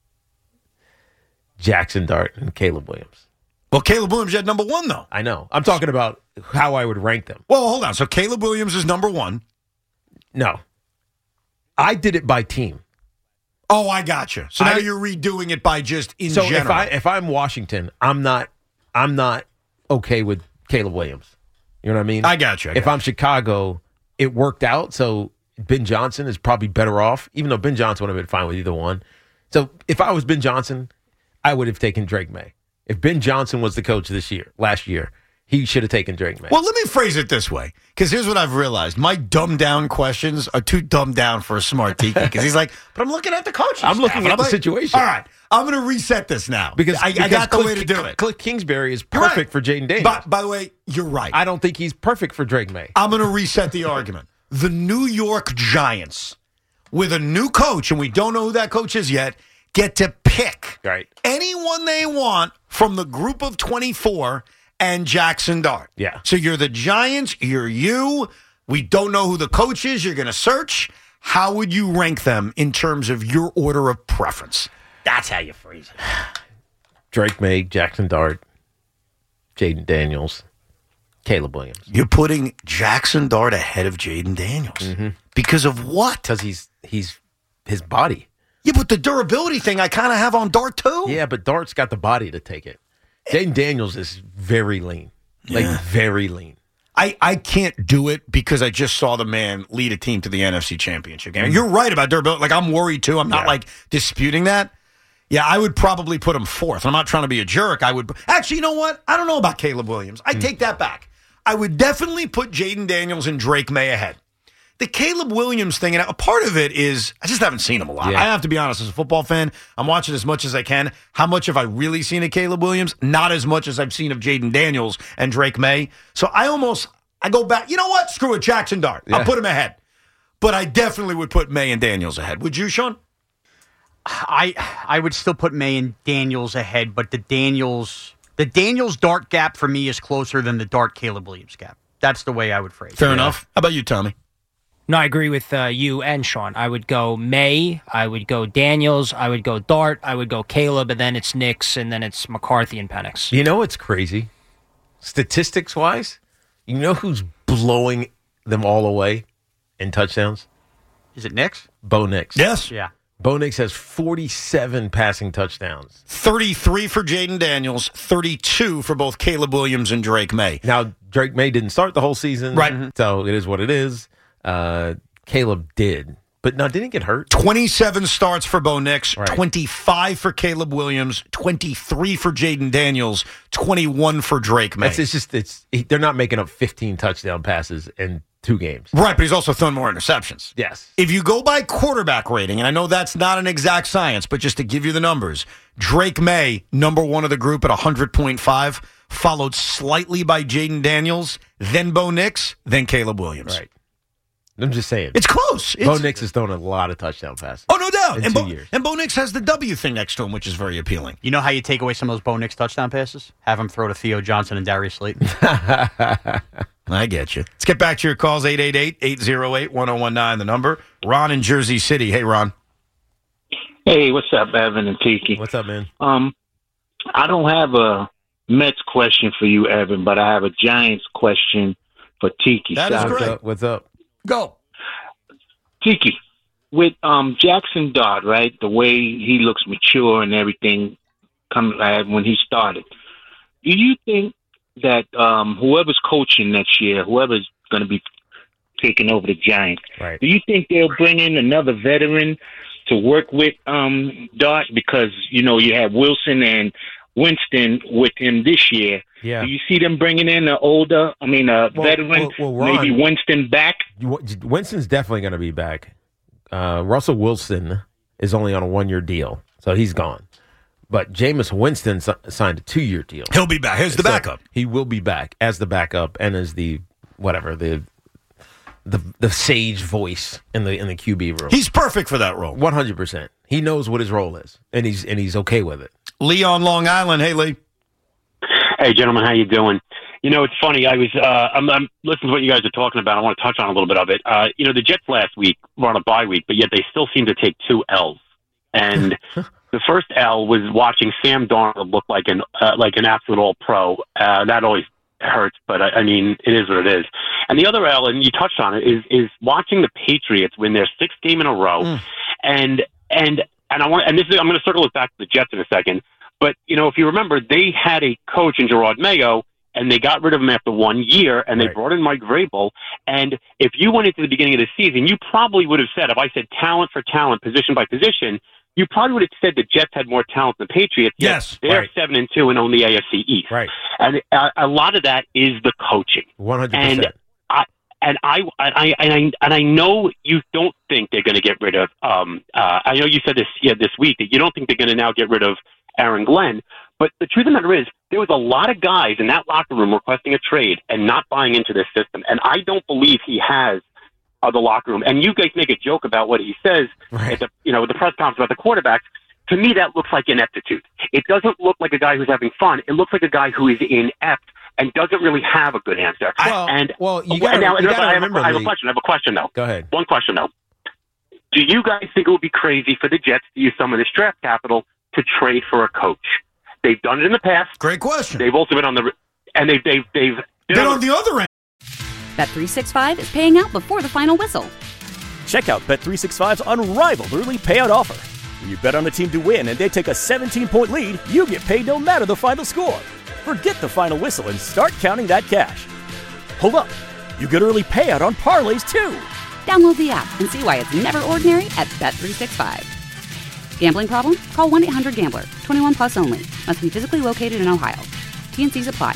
Jackson Dart, and Caleb Williams. Well, Caleb Williams had number one, though. I know. I'm talking about how I would rank them. Well, hold on. So Caleb Williams is number one. No. I did it by team. Oh, I got you. So now I- you're redoing it by just in so general. if I if I'm Washington, I'm not I'm not okay with Caleb Williams. You know what I mean? I got you. I if got I'm Chicago, it worked out. So Ben Johnson is probably better off, even though Ben Johnson would have been fine with either one. So if I was Ben Johnson, I would have taken Drake May. If Ben Johnson was the coach this year, last year, he should have taken Drake May. Well, let me phrase it this way, because here's what I've realized. My dumbed down questions are too dumbed down for a smart Tiki, because he's like, but I'm looking at the coaching I'm staff. looking And at I'm the like, situation. All right, I'm going to reset this now. because I, I because got the Cliff, way to do it. Cliff Kingsbury is perfect Right. for Jaden Daniels. By, by the way, you're right. I don't think he's perfect for Drake May. I'm going to reset the argument. The New York Giants, with a new coach, and we don't know who that coach is yet, get to pick Right. anyone they want from the group of twenty-four and Jackson Dart. Yeah. So you're the Giants, you're you. We don't know who the coach is. You're going to search. How would you rank them in terms of your order of preference? That's how you phrase it. Drake May, Jackson Dart, Jaden Daniels, Caleb Williams. You're putting Jackson Dart ahead of Jaden Daniels. Mm-hmm. Because of what? Because he's he's his body. Yeah, but the durability thing I kind of have on Dart too. Yeah, but Dart's got the body to take it. Jaden Daniels is very lean. Like, Yeah. very lean. I, I can't do it because I just saw the man lead a team to the N F C Championship game. You're right about durability. Like, I'm worried, too. I'm not, Yeah. like, disputing that. Yeah, I would probably put him fourth. I'm not trying to be a jerk. I would. Actually, you know what? I don't know about Caleb Williams. I take that back. I would definitely put Jaden Daniels and Drake May ahead. The Caleb Williams thing, and a part of it is I just haven't seen him a lot. Yeah. I have to be honest, as a football fan, I'm watching as much as I can. How much have I really seen of Caleb Williams? Not as much as I've seen of Jaden Daniels and Drake May. So I almost, I go back, you know what? Screw it, Jackson Dart. Yeah. I'll put him ahead. But I definitely would put May and Daniels ahead. Would you, Sean? I I would still put May and Daniels ahead, but the Daniels the Daniels Dart gap for me is closer than the Dart Caleb Williams gap. That's the way I would phrase it. Fair enough. How about you, Tommy? No, I agree with uh, you and Sean. I would go May, I would go Daniels, I would go Dart, I would go Caleb, and then it's Nix, and then it's McCarthy and Penix. You know what's crazy? Statistics-wise, you know who's blowing them all away in touchdowns? Is it Nix? Bo Nix. Yes. Yeah. Bo Nix has forty-seven passing touchdowns. thirty-three for Jaden Daniels, thirty-two for both Caleb Williams and Drake May. Now, Drake May didn't start the whole season. Right. So it is what it is. Uh, Caleb did. But no, didn't he get hurt? twenty-seven starts for Bo Nix, Right. twenty-five for Caleb Williams, twenty-three for Jaden Daniels, twenty-one for Drake May. It's, it's just, it's he, they're not making up fifteen touchdown passes in two games. Right, but he's also thrown more interceptions. Yes. If you go by quarterback rating, and I know that's not an exact science, but just to give you the numbers, Drake May, number one of the group at one hundred point five, followed slightly by Jaden Daniels, then Bo Nix, then Caleb Williams. Right. I'm just saying. It's close. Bo It's- Nix has thrown a lot of touchdown passes. Oh, no doubt. In And two Bo, years. and Bo Nix has the W thing next to him, which is very appealing. You know how you take away some of those Bo Nix touchdown passes? Have him throw to Theo Johnson and Darius Slayton. I get you. Let's get back to your calls, eight eight eight, eight oh eight, one oh one nine, the number. Ron in Jersey City. Hey, Ron. Hey, what's up, Evan and Tiki? What's up, man? Um, I don't have a Mets question for you, Evan, but I have a Giants question for Tiki. That is So- great. What's up? What's up? Go. Tiki, with um Jackson Dodd, right? The way he looks mature and everything, come uh, when he started. Do you think that um whoever's coaching next year, whoever's going to be taking over the Giants, Right. do you think they'll bring in another veteran to work with um Dodd? Because you know you have Wilson and Winston with him this year. Yeah. Do you see them bringing in an older, I mean, a Well, veteran, well, well, Ron- maybe Winston back? You- Winston's definitely going to be back. Uh, Russell Wilson is only on a one-year deal, so he's gone. But Jameis Winston si- signed a two-year deal. He'll be back. Here's the So backup. He will be back as the backup and as the whatever the the the sage voice in the in the Q B room. He's perfect for that role. One hundred percent. He knows what his role is, and he's and he's okay with it. Lee on Long Island. Hey, Lee. Hey, gentlemen, how you doing? You know, it's funny. I was uh, I'm, I'm listening to what you guys are talking about. I want to touch on a little bit of it. Uh, you know, the Jets last week were on a bye week, but yet they still seem to take two L's. And the first L was watching Sam Darnold look like an uh, like an absolute all pro. Uh, that always hurts, but I, I mean, it is what it is. And the other L, and you touched on it, is is watching the Patriots win their sixth game in a row. Mm. And and and I want and this is I'm going to circle it back to the Jets in a second. But you know, if you remember, they had a coach in Gerard Mayo, and they got rid of him after one year, and they Right. brought in Mike Vrabel. And if you went into the beginning of the season, you probably would have said, if I said talent for talent, position by position, you probably would have said the Jets had more talent than the Patriots. Yet Yes, they're right. seven and two and own the A F C East. Right. And a, a lot of that is the coaching. One hundred And percent. I and I and I and I and I know you don't think they're going to get rid of. Um, uh, I know you said this yeah, this week that you don't think they're going to now get rid of Aaron Glenn. But the truth of the matter is, there was a lot of guys in that locker room requesting a trade and not buying into this system. And I don't believe he has uh, the locker room. And you guys make a joke about what he says Right. at the you know the press conference about the quarterbacks. To me, that looks like ineptitude. It doesn't look like a guy who's having fun. It looks like a guy who is inept and doesn't really have a good answer. Well, and well, you and gotta- now, you I, gotta have remember, a, I have a Lee- question. I have a question, though. Go ahead. One question, though. Do you guys think it would be crazy for the Jets to use some of this draft capital to trade for a coach? They've done it in the past. Great question. They've also been on the and they've they've they've been on the other end. Bet three sixty-five is paying out before the final whistle. Check out Bet three sixty-five's unrivaled early payout offer. When you bet on a team to win and they take a seventeen-point lead, you get paid no matter the final score. Forget the final whistle and start counting that cash. Hold up. You get early payout on parlays, too. Download the app and see why it's never ordinary at Bet three sixty-five. Gambling problem? Call one eight hundred gambler. twenty-one plus only. Must be physically located in Ohio. T and C's apply.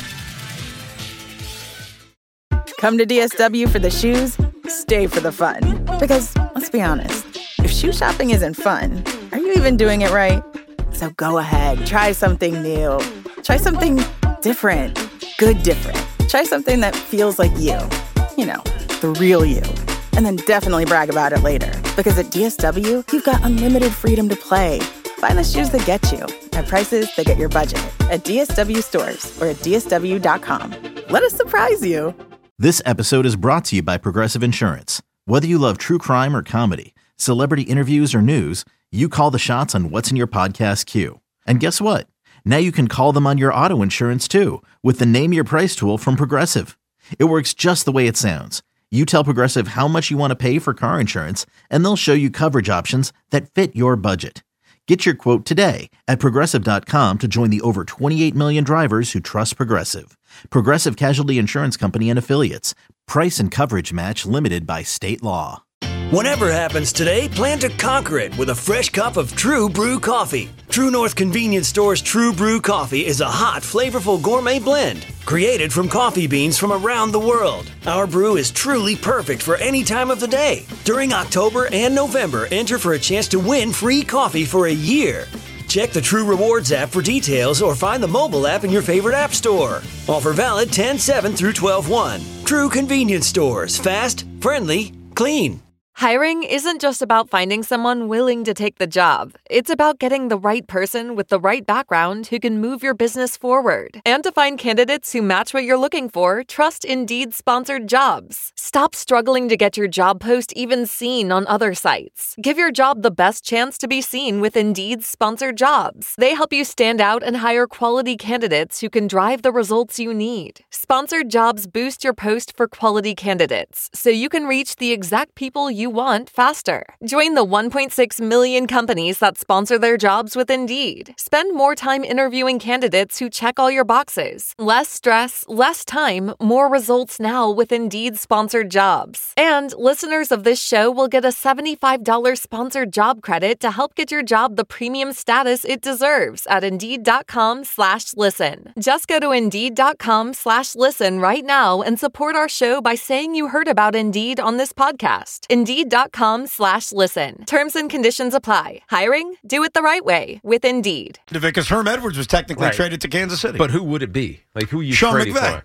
Come to D S W for the shoes, stay for the fun. Because, let's be honest, if shoe shopping isn't fun, are you even doing it right? So go ahead, try something new. Try something different. Good different. Try something that feels like you. You know, the real you. And then definitely brag about it later. Because at D S W, you've got unlimited freedom to play. Find the shoes that get you at prices that get your budget at D S W stores or at D S W dot com. Let us surprise you. This episode is brought to you by Progressive Insurance. Whether you love true crime or comedy, celebrity interviews or news, you call the shots on what's in your podcast queue. And guess what? Now you can call them on your auto insurance too with the Name Your Price tool from Progressive. It works just the way it sounds. You tell Progressive how much you want to pay for car insurance, and they'll show you coverage options that fit your budget. Get your quote today at Progressive dot com to join the over twenty-eight million drivers who trust Progressive. Progressive Casualty Insurance Company and Affiliates. Price and coverage match limited by state law. Whatever happens today, plan to conquer it with a fresh cup of True Brew coffee. True North Convenience Store's True Brew coffee is a hot, flavorful gourmet blend created from coffee beans from around the world. Our brew is truly perfect for any time of the day. During October and November, enter for a chance to win free coffee for a year. Check the True Rewards app for details or find the mobile app in your favorite app store. Offer valid ten seven through twelve one. True Convenience Stores. Fast, friendly, clean. Hiring isn't just about finding someone willing to take the job. It's about getting the right person with the right background who can move your business forward. And to find candidates who match what you're looking for, trust Indeed sponsored jobs. Stop struggling to get your job post even seen on other sites. Give your job the best chance to be seen with Indeed sponsored jobs. They help you stand out and hire quality candidates who can drive the results you need. Sponsored jobs boost your post for quality candidates, so you can reach the exact people you want faster. Join the one point six million companies that sponsor their jobs with Indeed. Spend more time interviewing candidates who check all your boxes. Less stress, less time, more results now with Indeed sponsored jobs. And listeners of this show will get a seventy-five dollars sponsored job credit to help get your job the premium status it deserves at Indeed.com slash listen. Just go to Indeed.com slash listen right now and support our show by saying you heard about Indeed on this podcast. Indeed.com slash listen. Terms and conditions apply. Hiring? Do it the right way with Indeed. Because Herm Edwards was technically Right. traded to Kansas City. But who would it be? Like, who are you Sean trading McVay.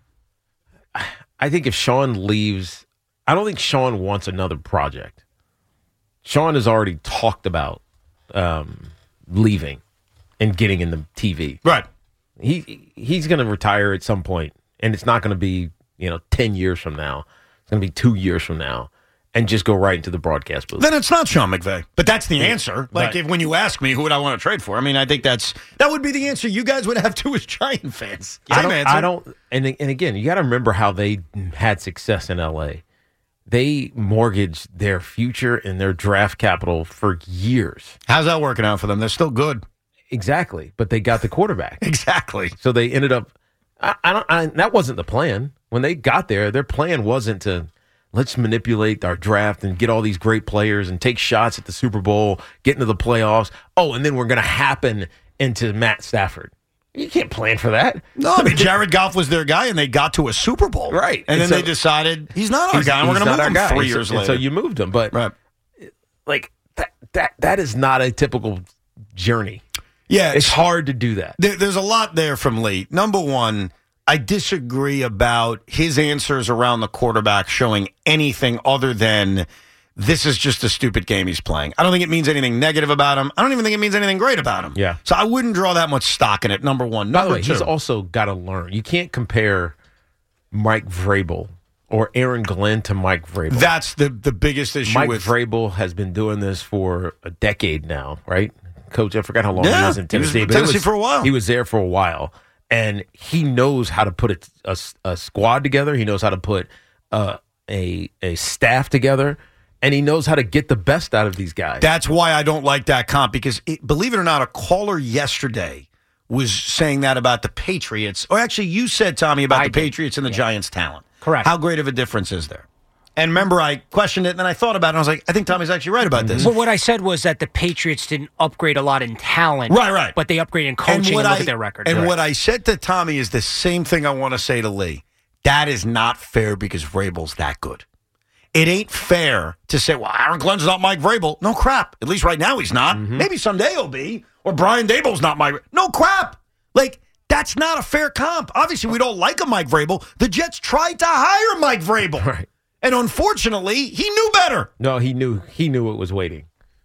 for? I think if Sean leaves, I don't think Sean wants another project. Sean has already talked about um, leaving and getting in the T V. Right. He he's going to retire at some point, and it's not going to be, you know, ten years from now. It's going to be two years from now, and just go right into the broadcast booth. Then it's not Sean McVay. But that's the answer. Like, Right. if when you ask me who would I want to trade for, I mean, I think that's that would be the answer you guys would have too as Giant fans. I Same don't, answer. I don't, and and again, you got to remember how they had success in L A. They mortgaged their future and their draft capital for years. How's that working out for them? They're still good. Exactly, but they got the quarterback. Exactly. So they ended up. I, I don't. I, that wasn't the plan when they got there. Their plan wasn't to let's manipulate our draft and get all these great players and take shots at the Super Bowl, get into the playoffs. Oh, and then we're going to happen into Matt Stafford. You can't plan for that. No, I mean, Jared Goff was their guy, and they got to a Super Bowl. Right. And, And then so- they decided he's not our He's- guy, and we're he's going to not move our him guy. three And so- years and later. So you moved him, but Right. like that, that that is not a typical journey. Yeah, It's hard to do that. There, there's a lot there from Lee. Number one, I disagree about his answers around the quarterback showing anything other than this is just a stupid game he's playing. I don't think it means anything negative about him. I don't even think it means anything great about him. Yeah. So I wouldn't draw that much stock in it, number one. By Number the way, two. he's also got to learn. You can't compare Mike Vrabel or Aaron Glenn to Mike Vrabel. That's the, the biggest issue Mike with Vrabel has been doing this for a decade now, right? Coach, I forgot how long Yeah, he was in he was Tennessee. in but it Tennessee was- for a while. He was there for a while, and he knows how to put a, a, a squad together. He knows how to put uh, a a staff together, and he knows how to get the best out of these guys. That's why I don't like that comp, because it, believe it or not, a caller yesterday was saying that about the Patriots. Or actually, you said, Tommy, about I the did. Patriots and the Yeah. Giants' talent. Correct. How great of a difference is there? And remember, I questioned it, and then I thought about it, and I was like, I think Tommy's actually right about this. Well, what I said was that the Patriots didn't upgrade a lot in talent. Right, right. But they upgraded in coaching and, look I, at their record. And Right. what I said to Tommy is the same thing I want to say to Lee. That is not fair because Vrabel's that good. It ain't fair to say, well, Aaron Glenn's not Mike Vrabel. No crap. At least right now he's not. Mm-hmm. Maybe someday he'll be. Or Brian Daboll's not Mike. No crap. Like, that's not a fair comp. Obviously, we don't like a Mike Vrabel. The Jets tried to hire Mike Vrabel. Right. And unfortunately, he knew better. No, he knew he knew it was waiting.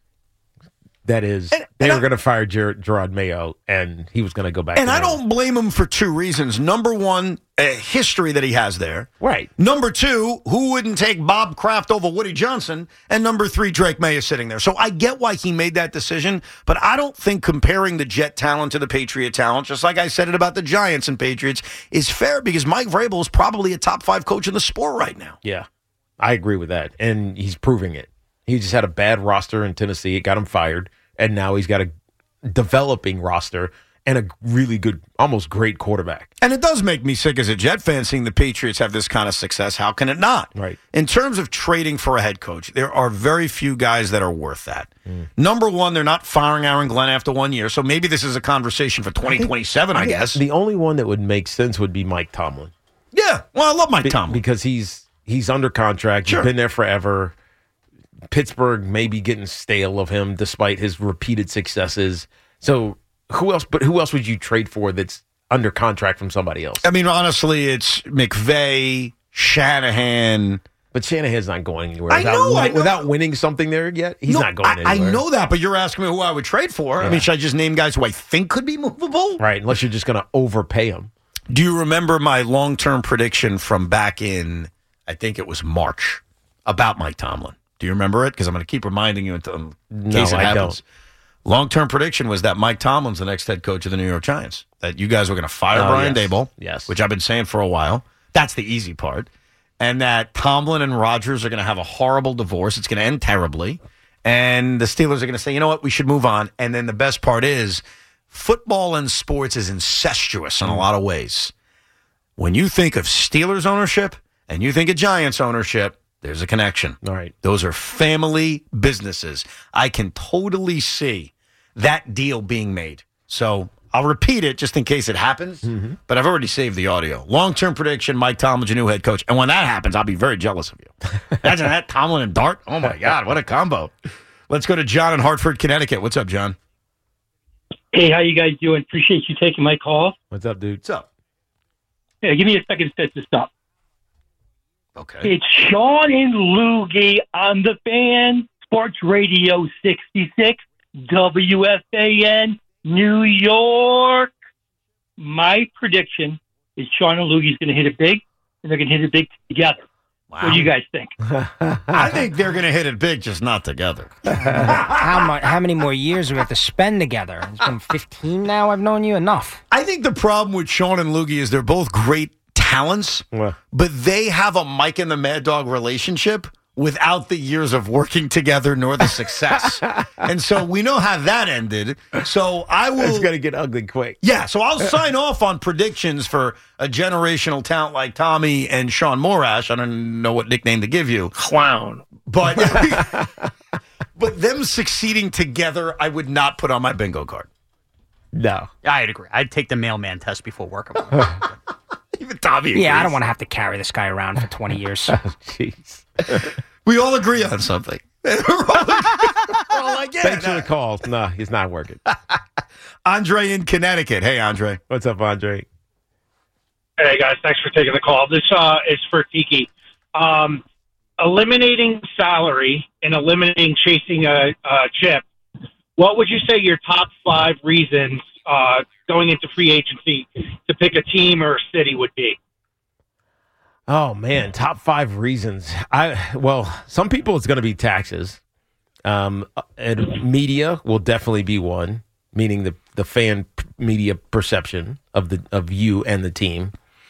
That is, And- they and were I- going to fire Ger- Gerard Mayo, and he was going to go back. And to I them. don't blame him for two reasons. Number one, a history that he has there. Right. Number two, who wouldn't take Bob Kraft over Woody Johnson? And number three, Drake May is sitting there. So I get why he made that decision, but I don't think comparing the Jet talent to the Patriot talent, just like I said it about the Giants and Patriots, is fair because Mike Vrabel is probably a top five coach in the sport right now. Yeah, I agree with that, and he's proving it. He just had a bad roster in Tennessee. It got him fired, and now he's got a developing roster and a really good, almost great quarterback. And it does make me sick as a Jet fan seeing the Patriots have this kind of success. How can it not? Right. In terms of trading for a head coach, there are very few guys that are worth that. Mm. Number one, they're not firing Aaron Glenn after one year, so maybe this is a conversation for twenty twenty-seven, I, I guess. The only one that would make sense would be Mike Tomlin. Yeah, well, I love Mike Be- Tomlin. because he's he's under contract. Sure. He's been there forever. Pittsburgh may be getting stale of him despite his repeated successes. So who else? But who else would you trade for that's under contract from somebody else? I mean, honestly, it's McVay, Shanahan. But Shanahan's not going anywhere. I Without, know, I know. Without winning something there yet, he's No, not going I, anywhere. I know that, but you're asking me who I would trade for. I Yeah. mean, should I just name guys who I think could be movable? Right, unless you're just going to overpay him. Do you remember my long-term prediction from back in, I think it was March, about Mike Tomlin? Do you remember it? Because I'm going to keep reminding you until in No, case it I happens. don't. Long-term prediction was that Mike Tomlin's the next head coach of the New York Giants. That you guys were going to fire Oh, Brian yes. Daboll, Yes. which I've been saying for a while. That's the easy part. And that Tomlin and Rodgers are going to have a horrible divorce. It's going to end terribly. And the Steelers are going to say, you know what, we should move on. And then the best part is football and sports is incestuous in a lot of ways. When you think of Steelers ownership and you think of Giants ownership, there's a connection. All right. Those are family businesses. I can totally see that deal being made. So I'll repeat it just in case it happens, Mm-hmm. but I've already saved the audio. Long-term prediction, Mike Tomlin's your new head coach. And when that happens, I'll be very jealous of you. Imagine that, Tomlin and Dart. Oh, my God, what a combo. Let's go to John in Hartford, Connecticut. What's up, John? Hey, how you guys doing? Appreciate you taking my call. What's up, dude? What's up? Yeah, give me a second to set this up. Okay. It's Sean and Loogie on the Fan, Sports Radio sixty-six, W F A N, New York. My prediction is Sean and Loogie's going to hit it big, and they're going to hit it big together. What do you guys think? I think they're going to hit it big, just not together. how much? How many more years do we have to spend together? It's been fifteen now. I've known you enough. I think the problem with Sean and Loogie is they're both great talents, Well, but they have a Mike and the Mad Dog relationship without the years of working together nor the success. And so we know how that ended. So I will. it's going to get ugly quick. Yeah, so I'll sign off on predictions for a generational talent like Tommy and Sean Morash. I don't know what nickname to give you. Clown. But, but them succeeding together, I would not put on my bingo card. No. I'd agree. I'd take the mailman test before working. Even Tommy Yeah, I agrees. don't want to have to carry this guy around for twenty years. Jeez. We all agree on something. We're all, we're all like, yeah, Thanks for nah. the call. No, he's not working. Andre in Connecticut. Hey, Andre. What's up, Andre? Hey guys, thanks for taking the call. This uh, is for Tiki. Um, uh, eliminating salary and eliminating chasing a, a chip, what would you say your top five reasons uh, going into free agency to pick a team or a city would be? Oh man, top five reasons. I well, some people it's going to be taxes. Um, and media will definitely be one, meaning the the fan p- media perception of the of you and the team.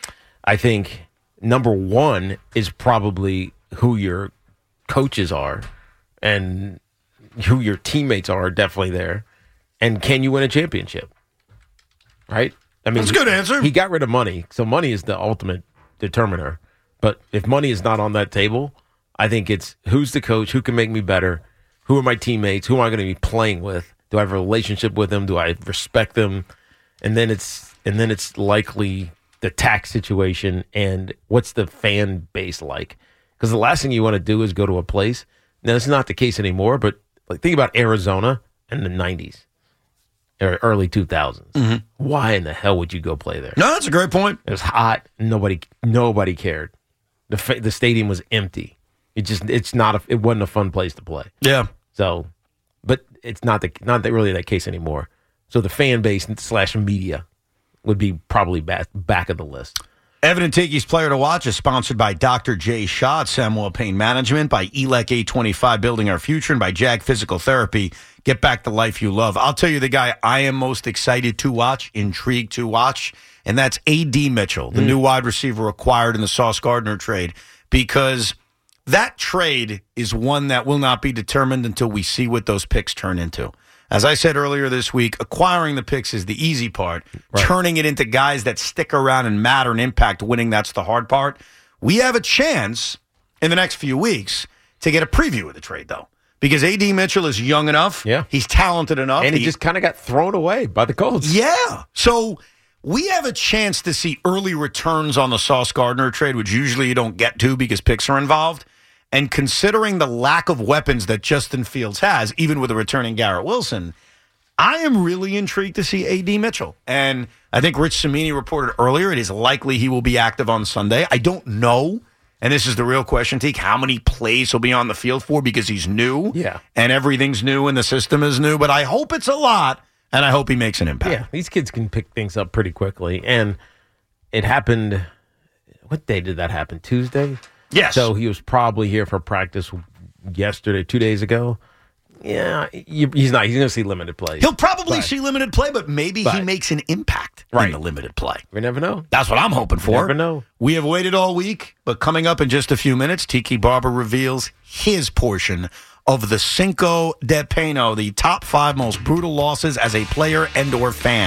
I think number one is probably who your coaches are and who your teammates are. Definitely there, and can you win a championship? Right? I mean, that's a good answer. He got rid of money, so money is the ultimate determiner. But if money is not on that table, I think it's who's the coach, who can make me better, who are my teammates, who am I going to be playing with? Do I have a relationship with them? Do I respect them? And then it's and then it's likely the tax situation and what's the fan base like? Because the last thing you want to do is go to a place. Now, it's not the case anymore, but like think about Arizona in the nineties or early two thousands. Mm-hmm. Why in the hell would you go play there? No, that's a great point. It was hot. Nobody nobody cared. The fa- the stadium was empty. It just it's not a, it wasn't a fun place to play. Yeah. So, but it's not the not that really that case anymore. So the fan base slash media would be probably back back of the list. Evan and Tiki's Player to Watch is sponsored by Doctor J. Shaw at Samuel Pain Management, by E L E C eight twenty-five Building Our Future, and by Jag Physical Therapy. Get back the life you love. I'll tell you the guy I am most excited to watch, intrigued to watch, and that's A D. Mitchell, the mm. new wide receiver acquired in the Sauce Gardner trade, because that trade is one that will not be determined until we see what those picks turn into. As I said earlier this week, acquiring the picks is the easy part. Right. Turning it into guys that stick around and matter and impact winning, that's the hard part. We have a chance in the next few weeks to get a preview of the trade, though, because A D. Mitchell is young enough. Yeah. He's talented enough. And he, he just kind of got thrown away by the Colts. Yeah. So we have a chance to see early returns on the Sauce Gardner trade, which usually you don't get to because picks are involved. And considering the lack of weapons that Justin Fields has, even with a returning Garrett Wilson, I am really intrigued to see A D. Mitchell. And I think Rich Cimini reported earlier it is likely he will be active on Sunday. I don't know, and this is the real question, Teak, how many plays he'll be on the field for because he's new. Yeah. And everything's new and the system is new. But I hope it's a lot, and I hope he makes an impact. Yeah, these kids can pick things up pretty quickly. And it happened, what day did that happen? Tuesday? Yes. So he was probably here for practice yesterday, two days ago. Yeah, you, he's not. He's going to see limited play. He'll probably but, see limited play, but maybe but, he makes an impact right. in the limited play. We never know. That's what I'm hoping for. We never know. We have waited all week, but coming up in just a few minutes, Tiki Barber reveals his portion of the Cinco de Pino, the top five most brutal losses as a player and or fan.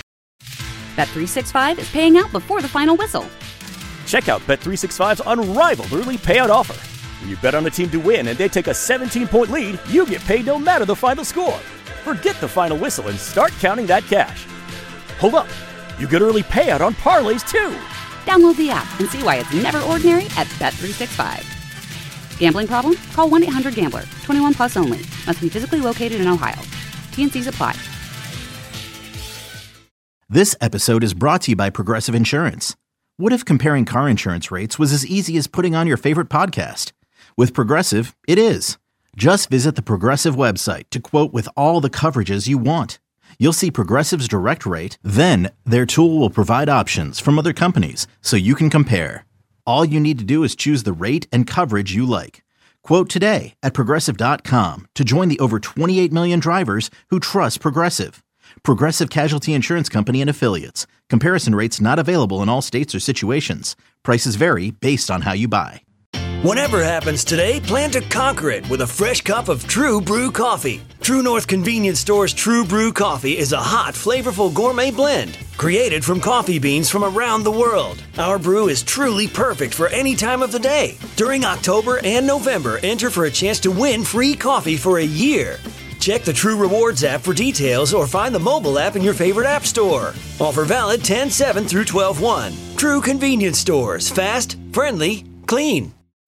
Bet three sixty-five is paying out before the final whistle. Check out Bet three sixty-five's unrivaled early payout offer. When you bet on a team to win and they take a seventeen-point lead, you get paid no matter the final score. Forget the final whistle and start counting that cash. Hold up. You get early payout on parlays, too. Download the app and see why it's never ordinary at Bet three sixty-five. Gambling problem? Call one eight hundred gambler. twenty-one plus only. Must be physically located in Ohio. T and C's apply. This episode is brought to you by Progressive Insurance. What if comparing car insurance rates was as easy as putting on your favorite podcast? With Progressive, it is. Just visit the Progressive website to quote with all the coverages you want. You'll see Progressive's direct rate, then their tool will provide options from other companies so you can compare. All you need to do is choose the rate and coverage you like. Quote today at Progressive dot com to join the over twenty-eight million drivers who trust Progressive. Progressive Casualty Insurance Company and Affiliates. Comparison rates not available in all states or situations. Prices vary based on how you buy. Whatever happens today, plan to conquer it with a fresh cup of True Brew coffee. True North Convenience Store's True Brew coffee is a hot, flavorful gourmet blend created from coffee beans from around the world. Our brew is truly perfect for any time of the day. During October and November, enter for a chance to win free coffee for a year. Check the True Rewards app for details or find the mobile app in your favorite app store. Offer valid ten seven through twelve one. True Convenience Stores. Fast, friendly, clean.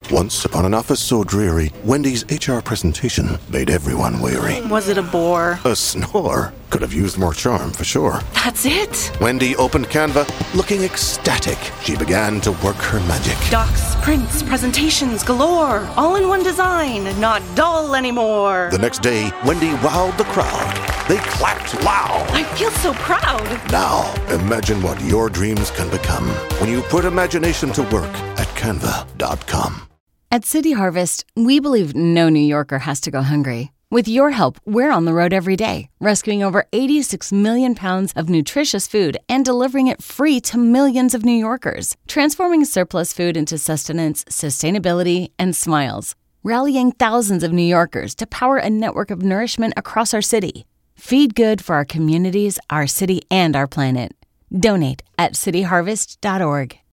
Once upon an office so dreary, Wendy's H R presentation made everyone weary. Was it a bore? A snore. Could have used more charm for sure. That's it. Wendy opened Canva, looking ecstatic. She began to work her magic. Docs, prints, presentations galore. All in one design. Not dull anymore. The next day, Wendy wowed the crowd. They clapped loud. I feel so proud. Now, imagine what your dreams can become when you put imagination to work at canva dot com. At City Harvest, we believe no New Yorker has to go hungry. With your help, we're on the road every day, rescuing over eighty-six million pounds of nutritious food and delivering it free to millions of New Yorkers, transforming surplus food into sustenance, sustainability, and smiles, rallying thousands of New Yorkers to power a network of nourishment across our city. Feed good for our communities, our city, and our planet. Donate at city harvest dot org.